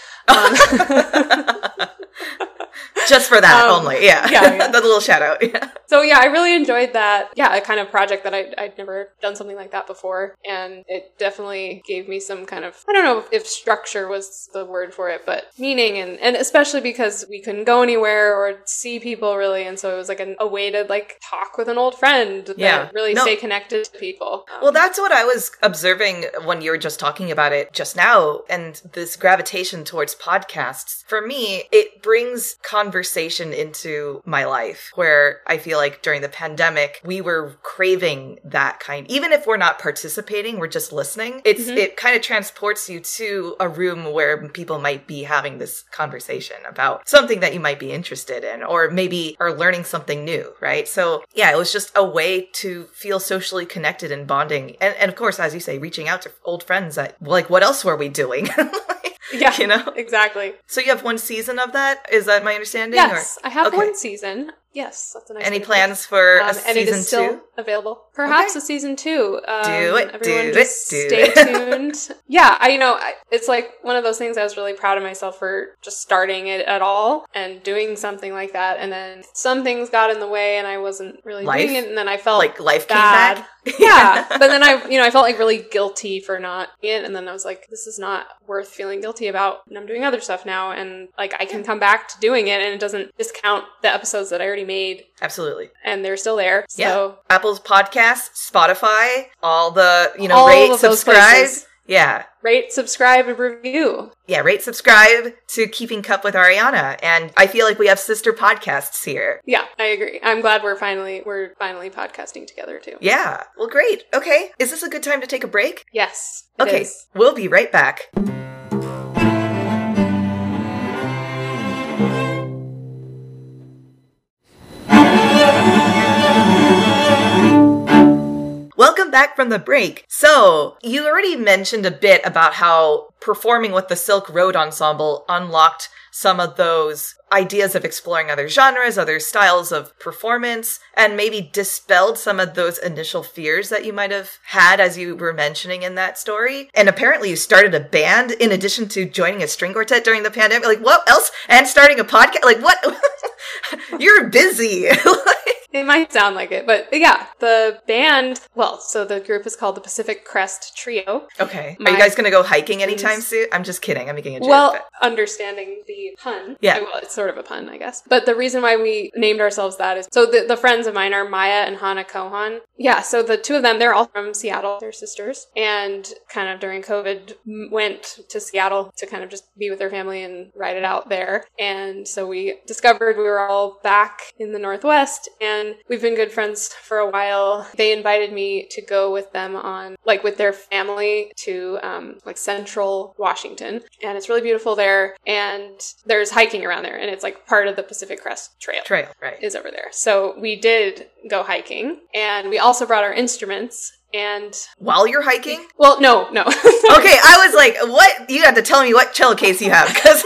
Speaker 2: Um,
Speaker 1: Just for that
Speaker 2: um,
Speaker 1: only. Yeah.
Speaker 2: Yeah. yeah.
Speaker 1: The little shout out. Yeah.
Speaker 2: So yeah, I really enjoyed that. Yeah, a kind of project that I, I'd never done something like that before. And it definitely gave me some kind of, I don't know if structure was the word for it, but meaning. And, and especially because we couldn't go anywhere or see people really. And so it was like an, a way to like talk with an old friend that
Speaker 1: yeah.
Speaker 2: really
Speaker 1: no.
Speaker 2: stay connected to people. Um,
Speaker 1: well, that's what I was observing when you were just talking about it just now. And this gravitation towards podcasts. For me, it brings conversation into my life where I feel like during the pandemic, we were craving that kind. Even if we're not participating, we're just listening. It's mm-hmm. It kind of transports you to a room where people might be having this conversation about something that you might be interested in, or maybe are learning something new, right? So yeah, it was just a way to feel socially connected and bonding. And, and of course, as you say, reaching out to old friends that, like, what else were we doing?
Speaker 2: Yeah,
Speaker 1: you know?
Speaker 2: Exactly.
Speaker 1: So you have one season of that? Is that my understanding?
Speaker 2: Yes,
Speaker 1: or?
Speaker 2: I have
Speaker 1: okay.
Speaker 2: one season. Yes, that's a nice.
Speaker 1: Any plans for
Speaker 2: um,
Speaker 1: a season
Speaker 2: and it is still
Speaker 1: two?
Speaker 2: Available. Perhaps
Speaker 1: okay.
Speaker 2: a season two. Um,
Speaker 1: do it.
Speaker 2: Everyone
Speaker 1: do
Speaker 2: just
Speaker 1: it. Do
Speaker 2: stay
Speaker 1: it.
Speaker 2: tuned. Yeah, I you know I, it's like one of those things. I was really proud of myself for just starting it at all and doing something like that. And then some things got in the way, and I wasn't really
Speaker 1: life?
Speaker 2: doing it. And then I felt
Speaker 1: like life
Speaker 2: bad.
Speaker 1: came back.
Speaker 2: Yeah, but then I, you know, I felt like really guilty for not doing it, and then I was like, this is not worth feeling guilty about. And I'm doing other stuff now, and like I can come back to doing it, and it doesn't discount the episodes that I already made.
Speaker 1: Absolutely.
Speaker 2: And they're still there. So
Speaker 1: yeah. Apple's Podcasts, Spotify, all the, you know,
Speaker 2: all
Speaker 1: rate,
Speaker 2: of those
Speaker 1: subscribe.
Speaker 2: places.
Speaker 1: Yeah.
Speaker 2: Rate, subscribe, and review.
Speaker 1: Yeah, rate, subscribe to Keeping Cup with Ariana. And I feel like we have sister podcasts here.
Speaker 2: Yeah, I agree. I'm glad we're finally we're finally podcasting together too.
Speaker 1: Yeah. Well, great. Okay. Is this a good time to take a break?
Speaker 2: Yes. It
Speaker 1: okay.
Speaker 2: is.
Speaker 1: We'll be right back. Welcome back from the break. So, you already mentioned a bit about how performing with the Silk Road Ensemble unlocked some of those ideas of exploring other genres, other styles of performance, and maybe dispelled some of those initial fears that you might have had as you were mentioning in that story. And apparently you started a band in addition to joining a string quartet during the pandemic. Like, what else? And starting a podcast? Like, what? You're busy.
Speaker 2: It might sound like it, but yeah, the band, well, so the group is called the Pacific Crest Trio.
Speaker 1: Okay.
Speaker 2: My
Speaker 1: Are you guys going to go hiking anytime soon? I'm just kidding. I'm making a joke.
Speaker 2: Well,
Speaker 1: but...
Speaker 2: understanding the pun.
Speaker 1: Yeah.
Speaker 2: Well, it's sort of a pun, I guess. But the reason why we named ourselves that is, so the, the friends of mine are Maya and Hannah Kohan. Yeah, so the two of them, they're all from Seattle. They're sisters. And kind of during COVID, went to Seattle to kind of just be with their family and ride it out there. And so we discovered we were all back in the Northwest, and we've been good friends for a while. They invited me to go with them on, like with their family to um, like Central Washington. And it's really beautiful there. And there's hiking around there. And it's like part of the Pacific Crest Trail.
Speaker 1: Trail, right.
Speaker 2: Is over there. So we did go hiking. And we also brought our instruments. And
Speaker 1: while you're hiking?
Speaker 2: Well, no, no.
Speaker 1: Okay, I was like, what? You have to tell me what cello case you have, because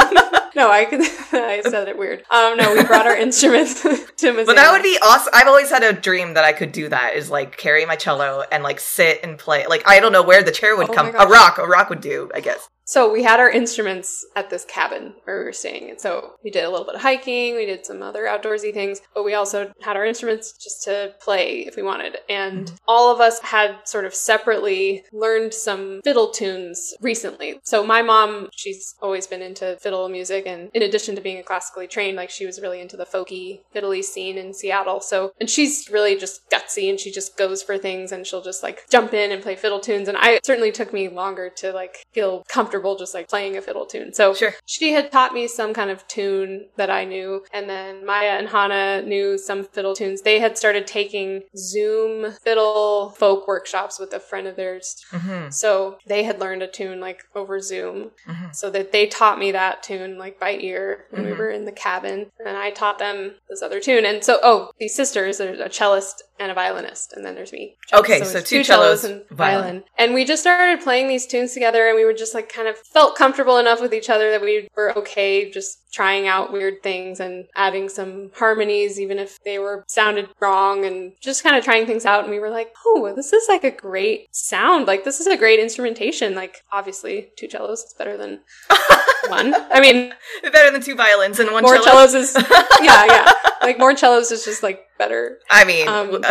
Speaker 2: no, I could. I said it weird. Um, no, we brought our instruments to Missouri.
Speaker 1: But that would be awesome. I've always had a dream that I could do that. Is like carry my cello and like sit and play. Like I don't know where the chair would
Speaker 2: oh
Speaker 1: come. A rock, a rock would do, I guess.
Speaker 2: So we had our instruments at this cabin where we were staying. And so we did a little bit of hiking. We did some other outdoorsy things, but we also had our instruments just to play if we wanted. And mm-hmm. all of us had sort of separately learned some fiddle tunes recently. So my mom, she's always been into fiddle music. And in addition to being a classically trained, like she was really into the folky fiddly scene in Seattle. So, and she's really just gutsy and she just goes for things and she'll just like jump in and play fiddle tunes. And I, it certainly took me longer to like feel comfortable just like playing a fiddle tune. So
Speaker 1: sure.
Speaker 2: She had taught me some kind of tune that I knew. And then Maya and Hannah knew some fiddle tunes. They had started taking Zoom fiddle folk workshops with a friend of theirs.
Speaker 1: Mm-hmm.
Speaker 2: So they had learned a tune like over Zoom.
Speaker 1: Mm-hmm.
Speaker 2: So that they taught me that tune like by ear when
Speaker 1: mm-hmm.
Speaker 2: we were in the cabin. And I taught them this other tune. And so, oh, these sisters, there's a cellist and a violinist. And then there's me.
Speaker 1: Okay, so,
Speaker 2: so
Speaker 1: two, two
Speaker 2: cellos,
Speaker 1: cellos
Speaker 2: and
Speaker 1: violin.
Speaker 2: violin. And we just started playing these tunes together and we were just like kind of felt comfortable enough with each other that we were okay just trying out weird things and adding some harmonies even if they were sounded wrong and just kind of trying things out. And we were like, oh, this is like a great sound. Like this is a great instrumentation. Like obviously two cellos is better than one. I mean,
Speaker 1: better than two violins and one
Speaker 2: more
Speaker 1: cello.
Speaker 2: cellos is yeah, yeah. Like more cellos is just like better.
Speaker 1: I mean,
Speaker 2: um,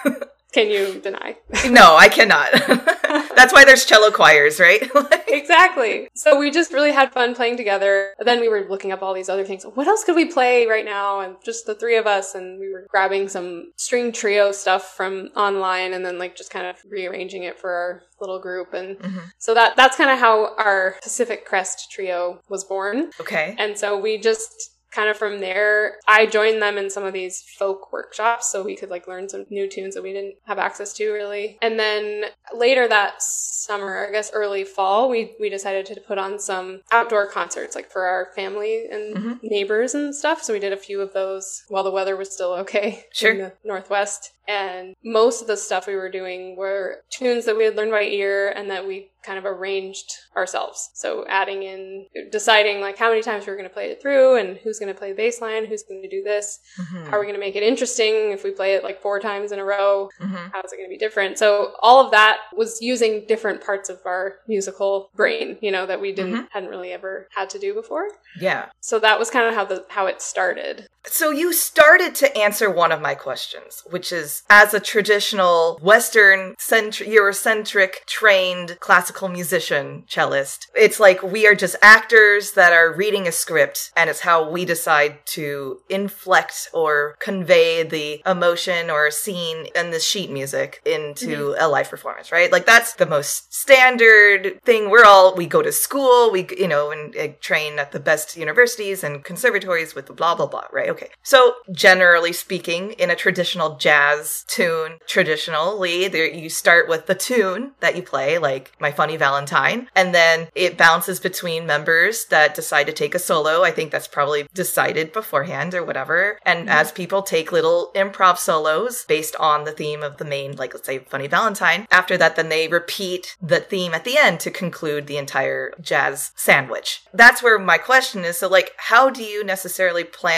Speaker 2: can you deny?
Speaker 1: No, I cannot. That's why there's cello choirs, right?
Speaker 2: Exactly. So we just really had fun playing together. Then we were looking up all these other things. What else could we play right now? And just the three of us. And we were grabbing some string trio stuff from online and then like just kind of rearranging it for our little group. And
Speaker 1: mm-hmm.
Speaker 2: so that that's kind of how our Pacific Crest Trio was born.
Speaker 1: Okay.
Speaker 2: And so we just... kind of from there, I joined them in some of these folk workshops so we could like learn some new tunes that we didn't have access to really. And then later that summer, I guess early fall, we, we decided to put on some outdoor concerts like for our family and
Speaker 1: mm-hmm.
Speaker 2: neighbors and stuff. So we did a few of those while the weather was still okay
Speaker 1: sure.
Speaker 2: in the Northwest. And most of the stuff we were doing were tunes that we had learned by ear and that we kind of arranged ourselves. So adding in, deciding like how many times we were going to play it through and who's going to play the bass line, who's going to do this,
Speaker 1: mm-hmm.
Speaker 2: how are we going to make it interesting if we play it like four times in a row,
Speaker 1: mm-hmm.
Speaker 2: how is it going to be different? So all of that was using different parts of our musical brain, you know, that we didn't
Speaker 1: mm-hmm.
Speaker 2: hadn't really ever had to do before.
Speaker 1: Yeah.
Speaker 2: So that was kind of how the how it started.
Speaker 1: So you started to answer one of my questions, which is as a traditional Western centri- Eurocentric trained classical musician cellist, it's like we are just actors that are reading a script and it's how we decide to inflect or convey the emotion or scene in the sheet music into mm-hmm. a live performance, right? Like that's the most standard thing. We're all, we go to school, we, you know, and, and train at the best universities and conservatories with the blah, blah, blah, right? Okay. So generally speaking, in a traditional jazz tune, traditionally, there, you start with the tune that you play, like My Funny Valentine, and then it bounces between members that decide to take a solo. I think that's probably decided beforehand or whatever. And mm-hmm. as people take little improv solos based on the theme of the main, like let's say Funny Valentine, after that, then they repeat the theme at the end to conclude the entire jazz sandwich. That's where my question is. So like, how do you necessarily plan? Is it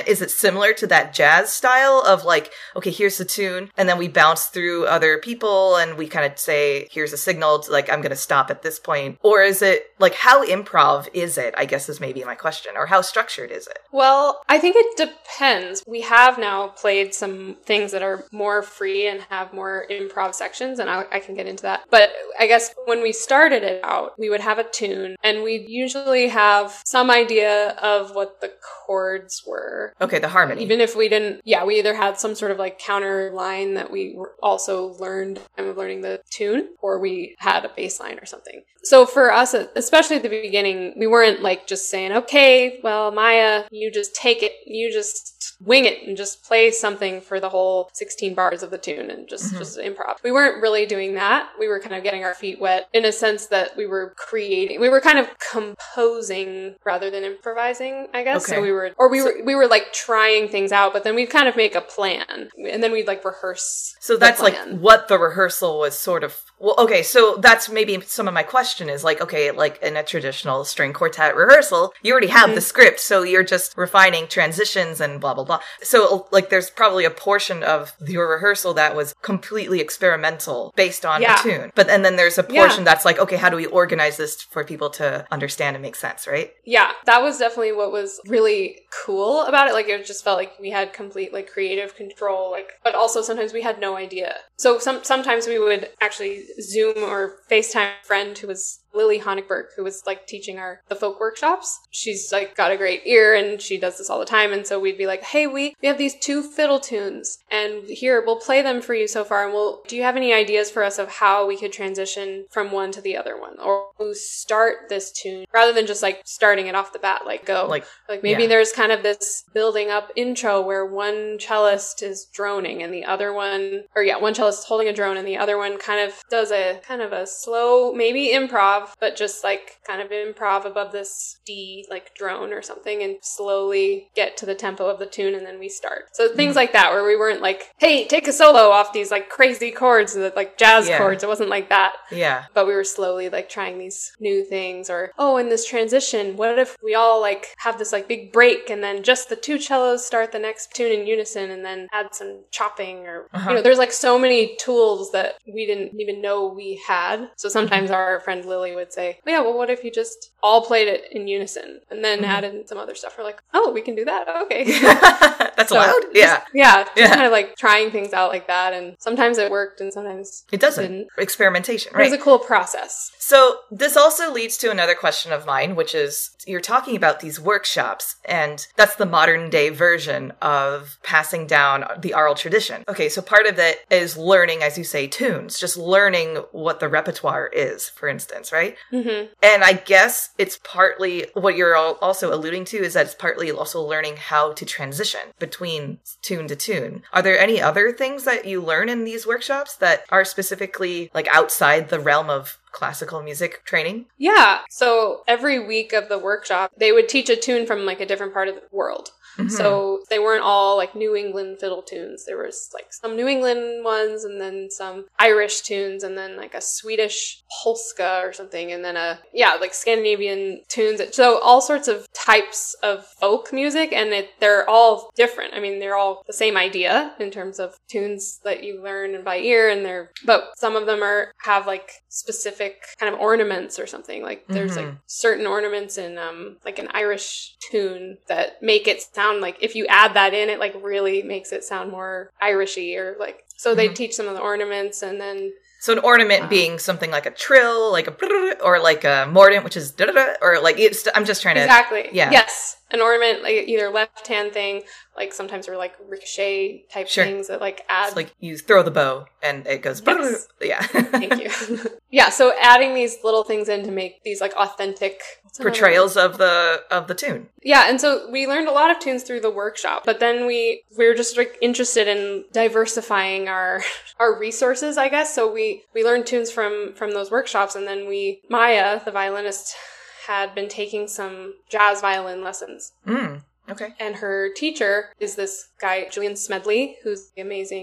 Speaker 1: similar to that jazz style of like, okay, here's the tune, and then we bounce through other people and we kind of say, here's a signal to like, I'm going to stop at this point? Or is it like, how improv is it, I guess is maybe my question, or how structured is it?
Speaker 2: Well, I think it depends. We have now played some things that are more free and have more improv sections, and I, I can get into that. But I guess when we started it out, we would have a tune, and we'd usually have some idea of what the chords were.
Speaker 1: Okay, the harmony.
Speaker 2: Even if we didn't, yeah, we either had some sort of like counter line that we also learned time of learning the tune, or we had a bass line or something. So for us, especially at the beginning, we weren't like just saying, okay, well, Maya, you just take it, you just wing it and just play something for the whole sixteen bars of the tune and just, mm-hmm. just improv. We weren't really doing that. We were kind of getting our feet wet in a sense that we were creating, we were kind of composing rather than improvising, I guess.
Speaker 1: Okay.
Speaker 2: So we were, or we
Speaker 1: so,
Speaker 2: were, we were like trying things out, but then we'd kind of make a plan and then we'd like rehearse.
Speaker 1: So that's like what the rehearsal was sort of. Well, okay, so that's maybe some of my question is like, okay, like in a traditional string quartet rehearsal, you already have mm-hmm. the script, so you're just refining transitions and blah, blah, blah. So like there's probably a portion of your rehearsal that was completely experimental based on
Speaker 2: yeah.
Speaker 1: the tune. But and then there's a portion
Speaker 2: yeah.
Speaker 1: that's like, okay, how do we organize this for people to understand and make sense, right?
Speaker 2: Yeah, that was definitely what was really cool about it. Like it just felt like we had complete like creative control, like, but also sometimes we had no idea. So some sometimes we would actually Zoom or FaceTime a friend who was Lily Honigberg, who was like teaching our the folk workshops. She's like got a great ear and she does this all the time. And so we'd be like, hey, we, we have these two fiddle tunes and here we'll play them for you so far. And we'll, do you have any ideas for us of how we could transition from one to the other one? Or we'll start this tune rather than just like starting it off the bat, like go. Like, like maybe yeah. there's kind of this building up intro where one cellist is droning and the other one, or yeah, one cellist is holding a drone and the other one kind of does a kind of a slow, maybe improv, but just like kind of improv above this D like drone or something and slowly get to the tempo of the tune and then we start. So things mm. like that where we weren't like, hey, take a solo off these like crazy chords that like jazz yeah. chords. It wasn't like that.
Speaker 1: Yeah.
Speaker 2: But we were slowly like trying these new things or, oh, in this transition, what if we all like have this like big break and then just the two cellos start the next tune in unison and then add some chopping or, uh-huh. you know, there's like so many tools that we didn't even know we had. So sometimes our friend Lily would say, oh, yeah, well, what if you just all played it in unison and then mm-hmm. added in some other stuff? We're like, oh, we can do that. Okay.
Speaker 1: That's so allowed? Yeah.
Speaker 2: Just, yeah. Just yeah. kind of like trying things out like that. And sometimes it worked and sometimes
Speaker 1: it doesn't.
Speaker 2: Didn't.
Speaker 1: Experimentation, right?
Speaker 2: It was a cool process.
Speaker 1: So this also leads to another question of mine, which is you're talking about these workshops and that's the modern day version of passing down the oral tradition. Okay. So part of it is learning, as you say, tunes, just learning what the repertoire is, for instance, right? Mm-hmm. And I guess it's partly what you're also alluding to is that it's partly also learning how to transition between tune to tune. Are there any other things that you learn in these workshops that are specifically like outside the realm of classical music training? Yeah.
Speaker 2: So every week of the workshop, they would teach a tune from like a different part of the world. Mm-hmm. So they weren't all like New England fiddle tunes. There was like some New England ones and then some Irish tunes and then like a Swedish polska or something. And then a, yeah, like Scandinavian tunes. So all sorts of types of folk music and it, they're all different. I mean, they're all the same idea in terms of tunes that you learn by ear and they're, but some of them are, have like specific kind of ornaments or something. Like there's mm-hmm. like certain ornaments in um like an Irish tune that make it sound like if you add that in, it like really makes it sound more Irishy or like, so mm-hmm. they teach some of the ornaments and then
Speaker 1: so an ornament uh, being something like a trill, like a or like a mordant, which is or like it's. I'm just trying to
Speaker 2: exactly.
Speaker 1: Yeah.
Speaker 2: Yes, an ornament like either left hand thing, like sometimes they're like ricochet type sure. things that like add.
Speaker 1: It's like you throw the bow and it goes.
Speaker 2: Yes.
Speaker 1: Yeah.
Speaker 2: Thank you. Yeah. So adding these little things in to make these like authentic
Speaker 1: portrayals of the of the tune.
Speaker 2: Yeah, and so we learned a lot of tunes through the workshop, but then we we were just like interested in diversifying our our resources, I guess. So we we learned tunes from from those workshops, and then we Maya, the violinist, had been taking some jazz violin lessons.
Speaker 1: Mm. Okay.
Speaker 2: And her teacher is this guy, Julian Smedley, who's the amazing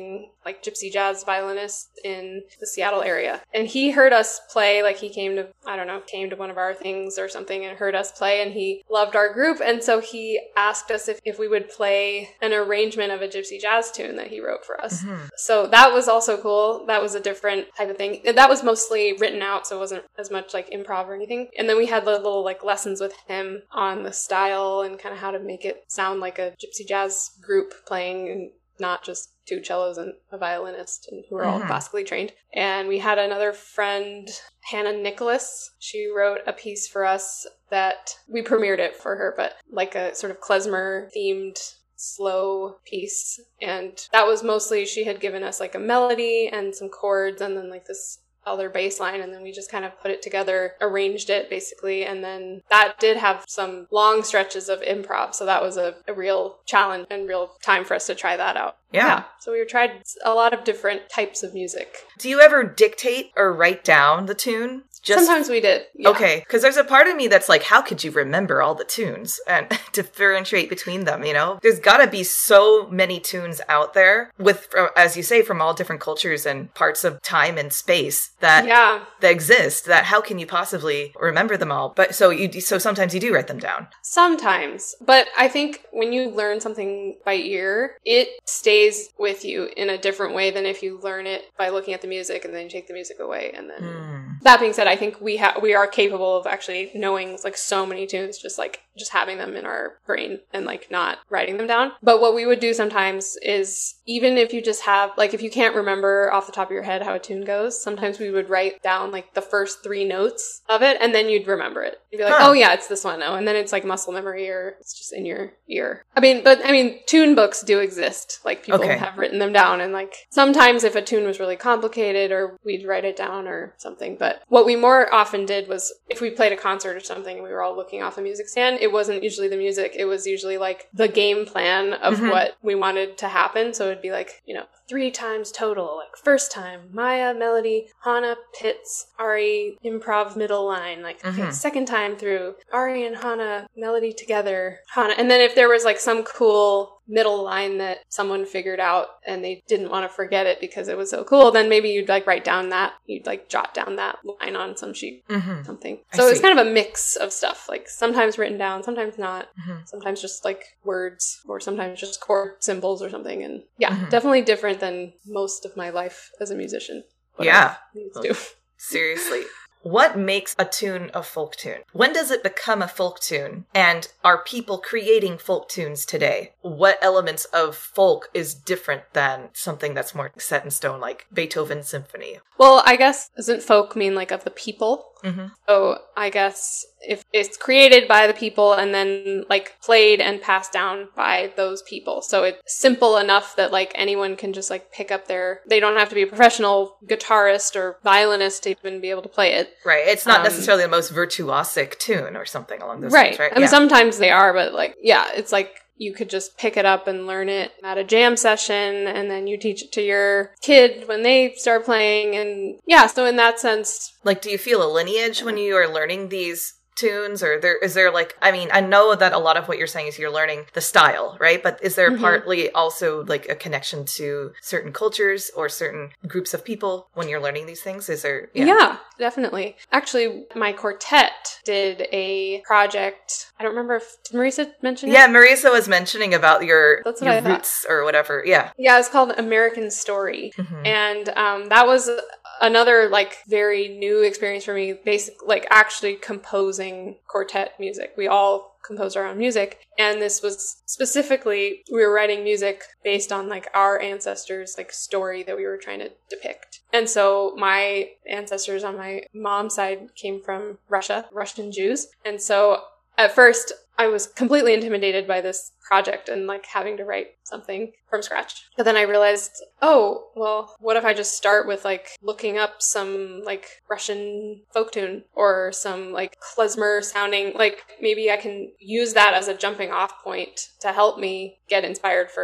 Speaker 2: like gypsy jazz violinist in the Seattle area. And he heard us play, like he came to, I don't know, came to one of our things or something and heard us play, and he loved our group. And so he asked us if, if we would play an arrangement of a gypsy jazz tune that he wrote for us. Mm-hmm. So that was also cool. That was a different type of thing. That was mostly written out, so it wasn't as much like improv or anything. And then we had the little like lessons with him on the style and kind of how to make it sound like a gypsy jazz group playing, and not just two cellos and a violinist, and who were all mm-hmm. classically trained. And we had another friend, Hannah Nicholas. She wrote a piece for us that we premiered it for her, but like a sort of klezmer themed slow piece. And that was mostly, she had given us like a melody and some chords and then like this other bass line, and then we just kind of put it together, arranged it basically, and then that did have some long stretches of improv, so that was a, a real challenge and real time for us to try that out.
Speaker 1: Yeah. yeah.
Speaker 2: So we tried a lot of different types of music.
Speaker 1: Do you ever dictate or write down the tune?
Speaker 2: Just... Sometimes we did. Yeah.
Speaker 1: Okay. Because there's a part of me that's like, how could you remember all the tunes and differentiate between them, you know? There's got to be so many tunes out there with, as you say, from all different cultures and parts of time and space that
Speaker 2: yeah.
Speaker 1: that exist, that how can you possibly remember them all? But so you so sometimes you do write them down.
Speaker 2: Sometimes. But I think when you learn something by ear, it stays with you in a different way than if you learn it by looking at the music and then you take the music away. And then mm. that being said, I think we have we are capable of actually knowing like so many tunes, just like just having them in our brain and like not writing them down. But what we would do sometimes is, even if you just have like, if you can't remember off the top of your head how a tune goes, sometimes we would write down like the first three notes of it, and then you'd remember it. You'd be like, huh. oh yeah, it's this one. Oh, and then it's like muscle memory, or it's just in your ear. I mean, but I mean, tune books do exist. Like people
Speaker 1: okay.
Speaker 2: have written them down, and like sometimes if a tune was really complicated, or we'd write it down or something. But what we more often did was, if we played a concert or something and we were all looking off a music stand, it wasn't usually the music. It was usually like the game plan of mm-hmm. what we wanted to happen. So it'd be like, you know, three times total. Like first time, Maya, melody, Hana, Pitts, Ari, improv, middle line. Like okay, mm-hmm. second time through, Ari and Hana, melody together, Hana. And then if there was like some cool middle line that someone figured out and they didn't want to forget it because it was so cool, then maybe you'd like write down that, you'd like jot down that line on some sheet, mm-hmm. something. So it's kind of a mix of stuff, like sometimes written down, sometimes not, mm-hmm. sometimes just like words, or sometimes just chord symbols or something. And yeah, mm-hmm. definitely different than most of my life as a musician.
Speaker 1: Yeah.
Speaker 2: Do.
Speaker 1: Seriously. What makes a tune a folk tune? When does it become a folk tune? And are people creating folk tunes today? What elements of folk is different than something that's more set in stone, like Beethoven's symphony?
Speaker 2: Well, I guess, doesn't folk mean like of the people? Mm-hmm. So I guess if it's created by the people and then like played and passed down by those people. So it's simple enough that like anyone can just like pick up their, they don't have to be a professional guitarist or violinist to even be able to play it.
Speaker 1: Right. It's not um, necessarily the most virtuosic tune or something along those
Speaker 2: right.
Speaker 1: lines, right?
Speaker 2: I mean, yeah. sometimes they are, but like, yeah, it's like you could just pick it up and learn it at a jam session, and then you teach it to your kid when they start playing. And yeah, so in that sense.
Speaker 1: Like, do you feel a lineage when you are learning these tunes, or there is there like, I mean, I know that a lot of what you're saying is you're learning the style, right? But is there mm-hmm. partly also like a connection to certain cultures or certain groups of people when you're learning these things? Is there?
Speaker 2: Yeah, yeah definitely. Actually, my quartet did a project. I don't remember if did Marisa mention it?
Speaker 1: Yeah, Marisa was mentioning about your, your roots or whatever. Yeah.
Speaker 2: Yeah, it's called American Story. Mm-hmm. And um, that was another like very new experience for me, basically like actually composing quartet music. We all composed our own music, and this was specifically, we were writing music based on like our ancestors' like story that we were trying to depict. And so my ancestors on my mom's side came from Russia, Russian Jews. And so at first I was completely intimidated by this project and like having to write something from scratch. But then I realized, oh, well, what if I just start with like looking up some like Russian folk tune or some like klezmer sounding, like maybe I can use that as a jumping off point to help me get inspired for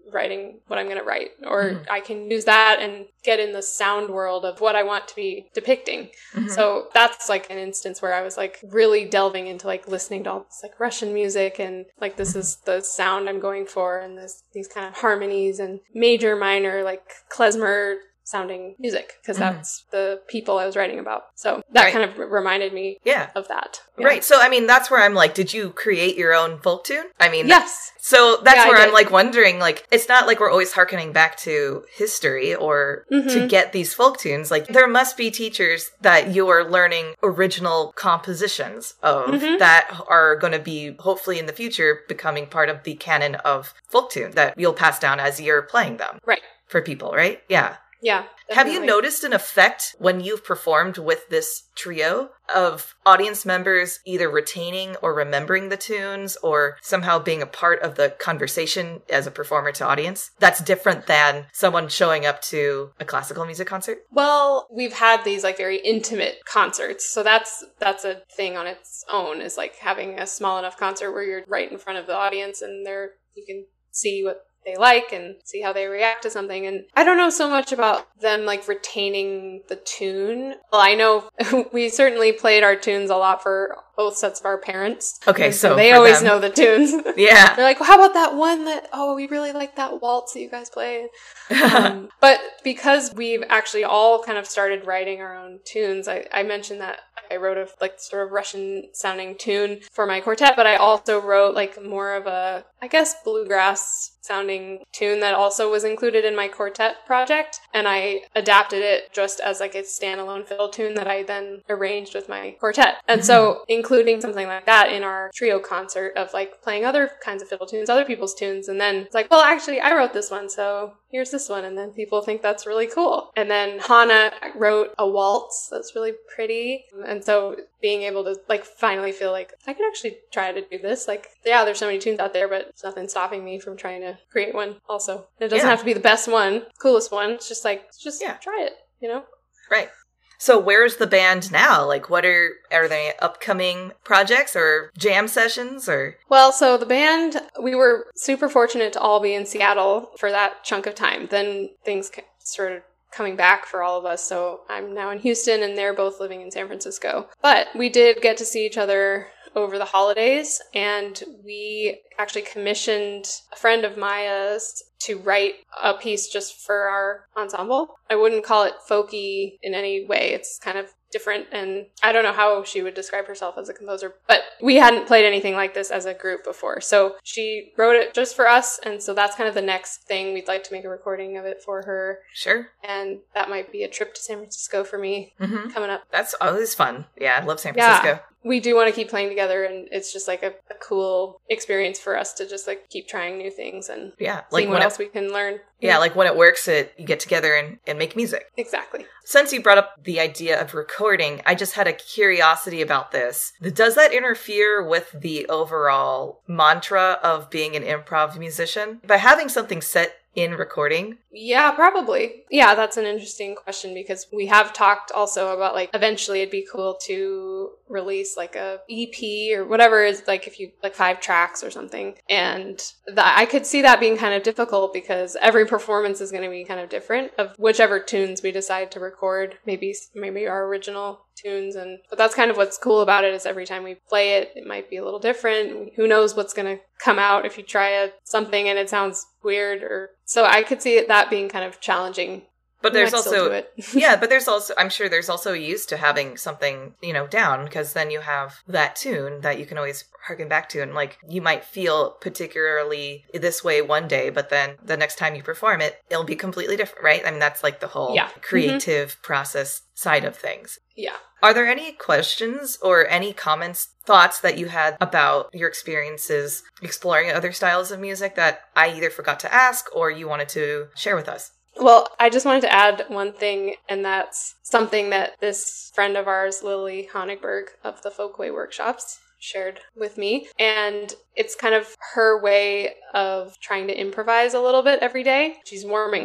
Speaker 2: writing what I'm going to write. Or
Speaker 1: Mm-hmm.
Speaker 2: I can use that and get in the sound world of what I want to be depicting.
Speaker 1: Mm-hmm.
Speaker 2: So that's like an instance where I was like really delving into like listening to all this like Russian music and like this is the sound I'm going for and this these kind of harmonies and major, minor, like klezmer sounding music because
Speaker 1: Mm-hmm.
Speaker 2: that's the people I was writing about. So that
Speaker 1: Right.
Speaker 2: kind of r- reminded me
Speaker 1: Yeah.
Speaker 2: of that. Yeah.
Speaker 1: Right. So, I mean, that's where I'm like, did you create your own folk tune? I mean,
Speaker 2: Yes.
Speaker 1: so that's
Speaker 2: Yeah, I
Speaker 1: where I'm
Speaker 2: did.
Speaker 1: like wondering, like, it's not like we're always hearkening back to history or to
Speaker 2: Mhm.
Speaker 1: get these folk tunes. Like, there must be teachers that you are learning original compositions of
Speaker 2: Mhm.
Speaker 1: that are going to be hopefully in the future becoming part of the canon of folk tune that you'll pass down as you're playing them.
Speaker 2: Right.
Speaker 1: For people, right? Yeah.
Speaker 2: Yeah.
Speaker 1: Have you
Speaker 2: definitely.
Speaker 1: noticed an effect when you've performed with this trio of audience members either retaining or remembering the tunes or somehow being a part of the conversation as a performer to audience that's different than someone showing up to a classical music concert?
Speaker 2: Well, we've had these like very intimate concerts. So that's that's a thing on its own is like having a small enough concert where you're right in front of the audience and they're you can see what they like and see how they react to something. And I don't know so much about them like retaining the tune. Well, I know we certainly played our tunes a lot for both sets of our parents.
Speaker 1: Okay,
Speaker 2: And
Speaker 1: so
Speaker 2: they
Speaker 1: for
Speaker 2: always
Speaker 1: them-
Speaker 2: know the tunes.
Speaker 1: Yeah.
Speaker 2: They're like, well, how about that one that, oh, we really like that waltz that you guys play. Um, but because we've actually all kind of started writing our own tunes, I, I mentioned that I wrote a like sort of Russian sounding tune for my quartet, but I also wrote like more of a, I guess, bluegrass sounding tune that also was included in my quartet project. And I adapted it just as like a standalone fiddle tune that I then arranged with my quartet. And so including something like that in our trio concert of like playing other kinds of fiddle tunes, other people's tunes. And then it's like, well, actually I wrote this one. So here's this one. And then people think that's really cool. And then Hannah wrote a waltz that's really pretty. And so being able to like finally feel like I can actually try to do this. Like, yeah, there's so many tunes out there, but there's nothing stopping me from trying to create one also. And it doesn't
Speaker 1: Yeah.
Speaker 2: have to be the best one, coolest one. It's just like, just
Speaker 1: Yeah.
Speaker 2: try it, you know?
Speaker 1: Right. So where's the band now? Like, what are, are there upcoming projects or jam sessions or?
Speaker 2: Well, so the band, we were super fortunate to all be in Seattle for that chunk of time. Then things ca- started coming back for all of us. So I'm now in Houston and they're both living in San Francisco. But we did get to see each other over the holidays, and we actually commissioned a friend of Maya's to write a piece just for our ensemble. I wouldn't call it folky in any way. It's kind of different, and I don't know how she would describe herself as a composer, but we hadn't played anything like this as a group before. So she wrote it just for us, and so that's kind of the next thing. We'd like to make a recording of it for her,
Speaker 1: Sure.
Speaker 2: and that might be a trip to San Francisco for me
Speaker 1: Mm-hmm.
Speaker 2: coming up.
Speaker 1: That's always fun. Yeah, I love San
Speaker 2: Yeah.
Speaker 1: Francisco.
Speaker 2: We do want to keep playing together, and it's just like a, a cool experience for us to just like keep trying new things and
Speaker 1: Yeah, like
Speaker 2: seeing
Speaker 1: when
Speaker 2: what
Speaker 1: it,
Speaker 2: else we can learn.
Speaker 1: yeah, like when it works, it you get together and, and make music.
Speaker 2: Exactly.
Speaker 1: Since you brought up the idea of recording, I just had a curiosity about this. Does that interfere with the overall mantra of being an improv musician? By having something set in recording?
Speaker 2: Yeah, probably. Yeah, that's an interesting question because we have talked also about like eventually it'd be cool to release like a E P or whatever is like if you like five tracks or something. And that I could see that being kind of difficult because every performance is going to be kind of different of whichever tunes we decide to record. Maybe maybe our original tunes, and but that's kind of what's cool about it is every time we play it, it might be a little different. Who knows what's going to come out if you try a, something and it sounds weird, or so I could see it, that being kind of challenging.
Speaker 1: But
Speaker 2: We
Speaker 1: there's
Speaker 2: might still do
Speaker 1: also,
Speaker 2: it.
Speaker 1: yeah, but there's also, I'm sure there's also a use to having something, you know, down, because then you have that tune that you can always harken back to. And like, you might feel particularly this way one day, but then the next time you perform it, it'll be completely different, right? I mean, that's like the whole
Speaker 2: Yeah.
Speaker 1: creative process side of things.
Speaker 2: Yeah.
Speaker 1: Are there any questions or any comments, thoughts that you had about your experiences exploring other styles of music that I either forgot to ask or you wanted to share with us?
Speaker 2: Well, I just wanted to add one thing, and that's something that this friend of ours, Lily Honigberg of the Folkway Workshops, shared with me. And it's kind of her way of trying to improvise a little bit every day. She's warming up.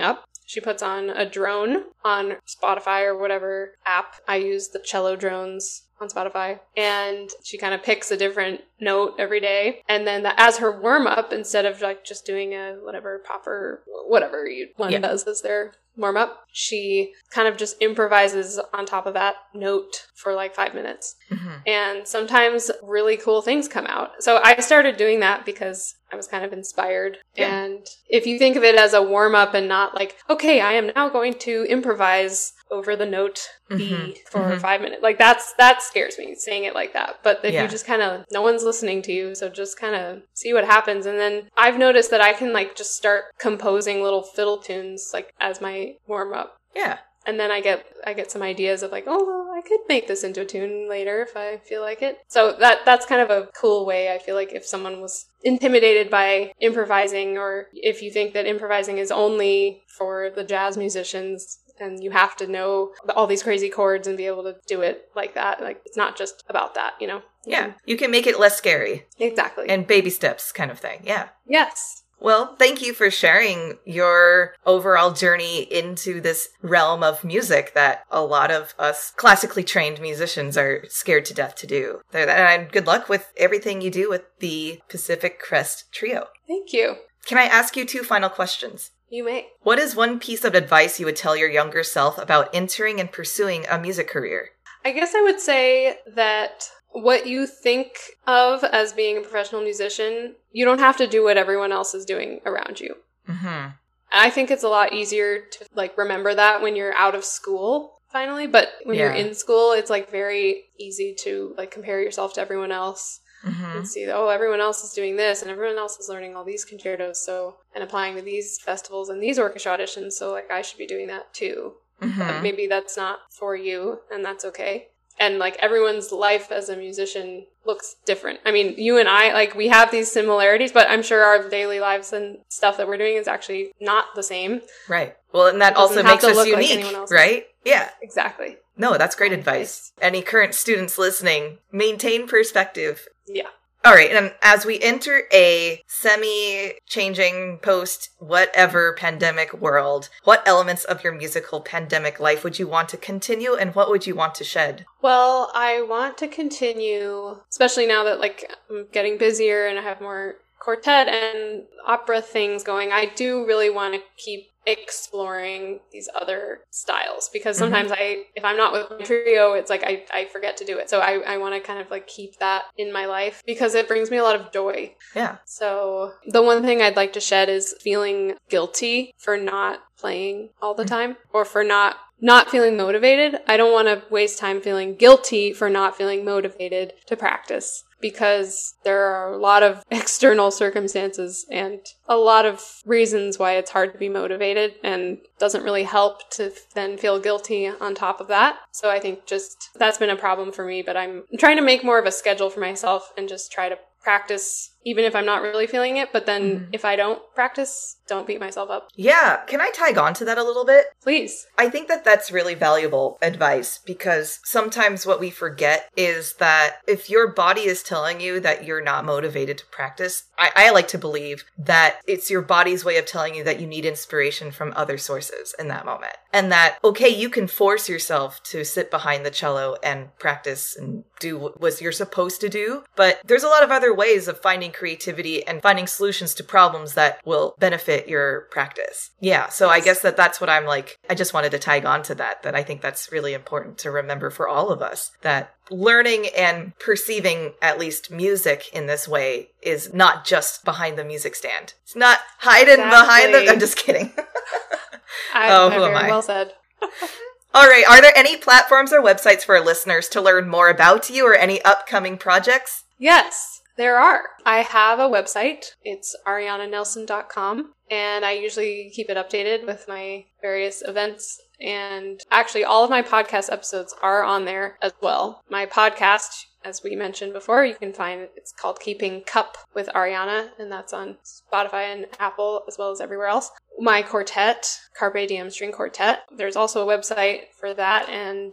Speaker 2: She puts on a drone on Spotify or whatever app. I use the Cello Drones on Spotify, and she kind of picks a different note every day, and then that, as her warm-up, instead of like just doing a whatever pop or whatever you, one yeah. does as their warm-up, she kind of just improvises on top of that note for like five minutes. Mm-hmm. And sometimes really cool things come out. So I started doing that because I was kind of inspired. Yeah. And if you think of it as a warm-up and not like, okay, I am now going to improvise over the note B mm-hmm. for mm-hmm. five minutes. Like that's, that scares me, saying it like that. But if yeah. you just kind of, no one's listening to you, so just kind of see what happens. And then I've noticed that I can like just start composing little fiddle tunes like as my warm up.
Speaker 1: Yeah.
Speaker 2: And then I get I get some ideas of like, oh, well, I could make this into a tune later if I feel like it. So that that's kind of a cool way. I feel like if someone was intimidated by improvising, or if you think that improvising is only for the jazz musicians and you have to know all these crazy chords and be able to do it like that, like it's not just about that, you know?
Speaker 1: Yeah, you can make it less scary.
Speaker 2: Exactly.
Speaker 1: And baby steps kind of thing. Yeah.
Speaker 2: Yes.
Speaker 1: Well, thank you for sharing your overall journey into this realm of music that a lot of us classically trained musicians are scared to death to do. And good luck with everything you do with the Pacific Crest Trio.
Speaker 2: Thank you.
Speaker 1: Can I ask you two final questions?
Speaker 2: You may.
Speaker 1: What is one piece of advice you would tell your younger self about entering and pursuing a music career?
Speaker 2: I guess I would say that what you think of as being a professional musician, you don't have to do what everyone else is doing around you. Mm-hmm. I think it's a lot easier to like remember that when you're out of school finally, but when yeah. you're in school, it's like very easy to like compare yourself to everyone else mm-hmm. and see, oh, everyone else is doing this and everyone else is learning all these concertos, so and applying to these festivals and these orchestra auditions, so like I should be doing that too. Mm-hmm. But maybe that's not for you, and that's okay. And, like, everyone's life as a musician looks different. I mean, you and I, like, we have these similarities, but I'm sure our daily lives and stuff that we're doing is actually not the same.
Speaker 1: Right. Well, and that also makes us unique, like right? Yeah.
Speaker 2: Exactly.
Speaker 1: No, that's great advice. Any current students listening, maintain perspective.
Speaker 2: Yeah.
Speaker 1: All right, and as we enter a semi-changing post-whatever pandemic world, what elements of your musical pandemic life would you want to continue, and what would you want to shed?
Speaker 2: Well, I want to continue, especially now that like I'm getting busier and I have more quartet and opera things going. I do really want to keep exploring these other styles, because sometimes mm-hmm. I, if I'm not with my trio, it's like I, I forget to do it. So I, I want to kind of like keep that in my life because it brings me a lot of joy.
Speaker 1: Yeah.
Speaker 2: So the one thing I'd like to shed is feeling guilty for not playing all the time mm-hmm. or for not not feeling motivated. I don't want to waste time feeling guilty for not feeling motivated to practice, because there are a lot of external circumstances and a lot of reasons why it's hard to be motivated, and doesn't really help to then feel guilty on top of that. So I think just that's been a problem for me, but I'm trying to make more of a schedule for myself and just try to practice even if I'm not really feeling it. But then mm-hmm. if I don't practice, don't beat myself up.
Speaker 1: Yeah. Can I tag on to that a little bit?
Speaker 2: Please.
Speaker 1: I think that that's really valuable advice, because sometimes what we forget is that if your body is telling you that you're not motivated to practice, I, I like to believe that it's your body's way of telling you that you need inspiration from other sources in that moment. And that, okay, you can force yourself to sit behind the cello and practice and do what you're supposed to do, but there's a lot of other ways of finding creativity and finding solutions to problems that will benefit your practice. Yeah, so I guess that that's what I'm like, I just wanted to tag on to that, that I think that's really important to remember for all of us, that learning and perceiving at least music in this way is not just behind the music stand. It's not hiding exactly. behind the... I'm just kidding.
Speaker 2: I, oh, who am I? Well said.
Speaker 1: All right, are there any platforms or websites for our listeners to learn more about you or any upcoming projects?
Speaker 2: Yes, there are. I have a website. It's ariana nelson dot com, and I usually keep it updated with my various events. And actually, all of my podcast episodes are on there as well. My podcast, as we mentioned before, you can find it. It's called Keeping Cup with Ariana, and that's on Spotify and Apple as well as everywhere else. My quartet, Carpe Diem String Quartet, there's also a website for that and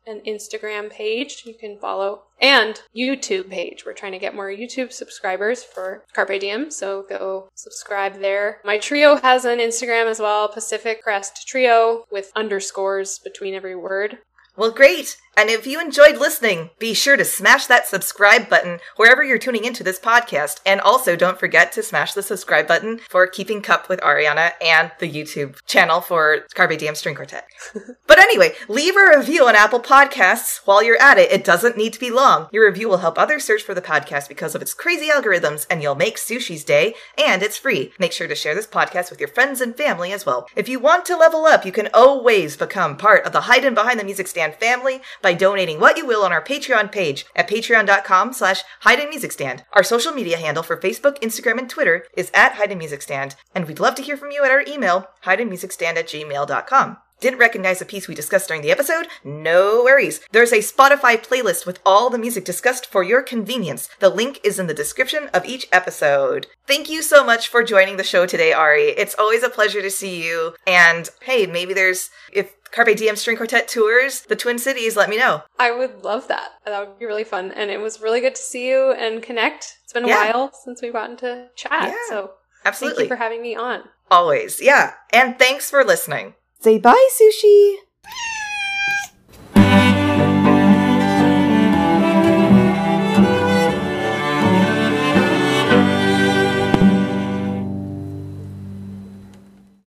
Speaker 2: an Instagram page you can follow, and YouTube page. We're trying to get more YouTube subscribers for Carpe Diem, so go subscribe there. My trio has an Instagram as well, Pacific Crest Trio, with underscores between every word.
Speaker 1: Well, great. And if you enjoyed listening, be sure to smash that subscribe button wherever you're tuning into this podcast. And also don't forget to smash the subscribe button for Keeping Cup with Ariana and the YouTube channel for Carpe Diem String Quartet. But anyway, leave a review on Apple Podcasts while you're at it. It doesn't need to be long. Your review will help others search for the podcast because of its crazy algorithms, and you'll make Sushi's day, and it's free. Make sure to share this podcast with your friends and family as well. If you want to level up, you can always become part of the Hidden Behind the Music Stand family by donating what you will on our Patreon page at patreon.com slash Hidden Music Stand. Our social media handle for Facebook, Instagram, and Twitter is at Hidden Music Stand, and we'd love to hear from you at our email, hidenmusicstand at gmail dot com. Didn't recognize the piece we discussed during the episode? No worries. There's a Spotify playlist with all the music discussed for your convenience. The link is in the description of each episode. Thank you so much for joining the show today, Ari. It's always a pleasure to see you. And hey, maybe there's, if Carpe Diem String Quartet tours the Twin Cities, let me know.
Speaker 2: I would love that. That would be really fun. And it was really good to see you and connect. It's been a
Speaker 1: Yeah.
Speaker 2: while since we've gotten to chat.
Speaker 1: Yeah,
Speaker 2: so
Speaker 1: absolutely.
Speaker 2: thank you for having me on.
Speaker 1: Always, yeah. And thanks for listening. Say bye, Sushi!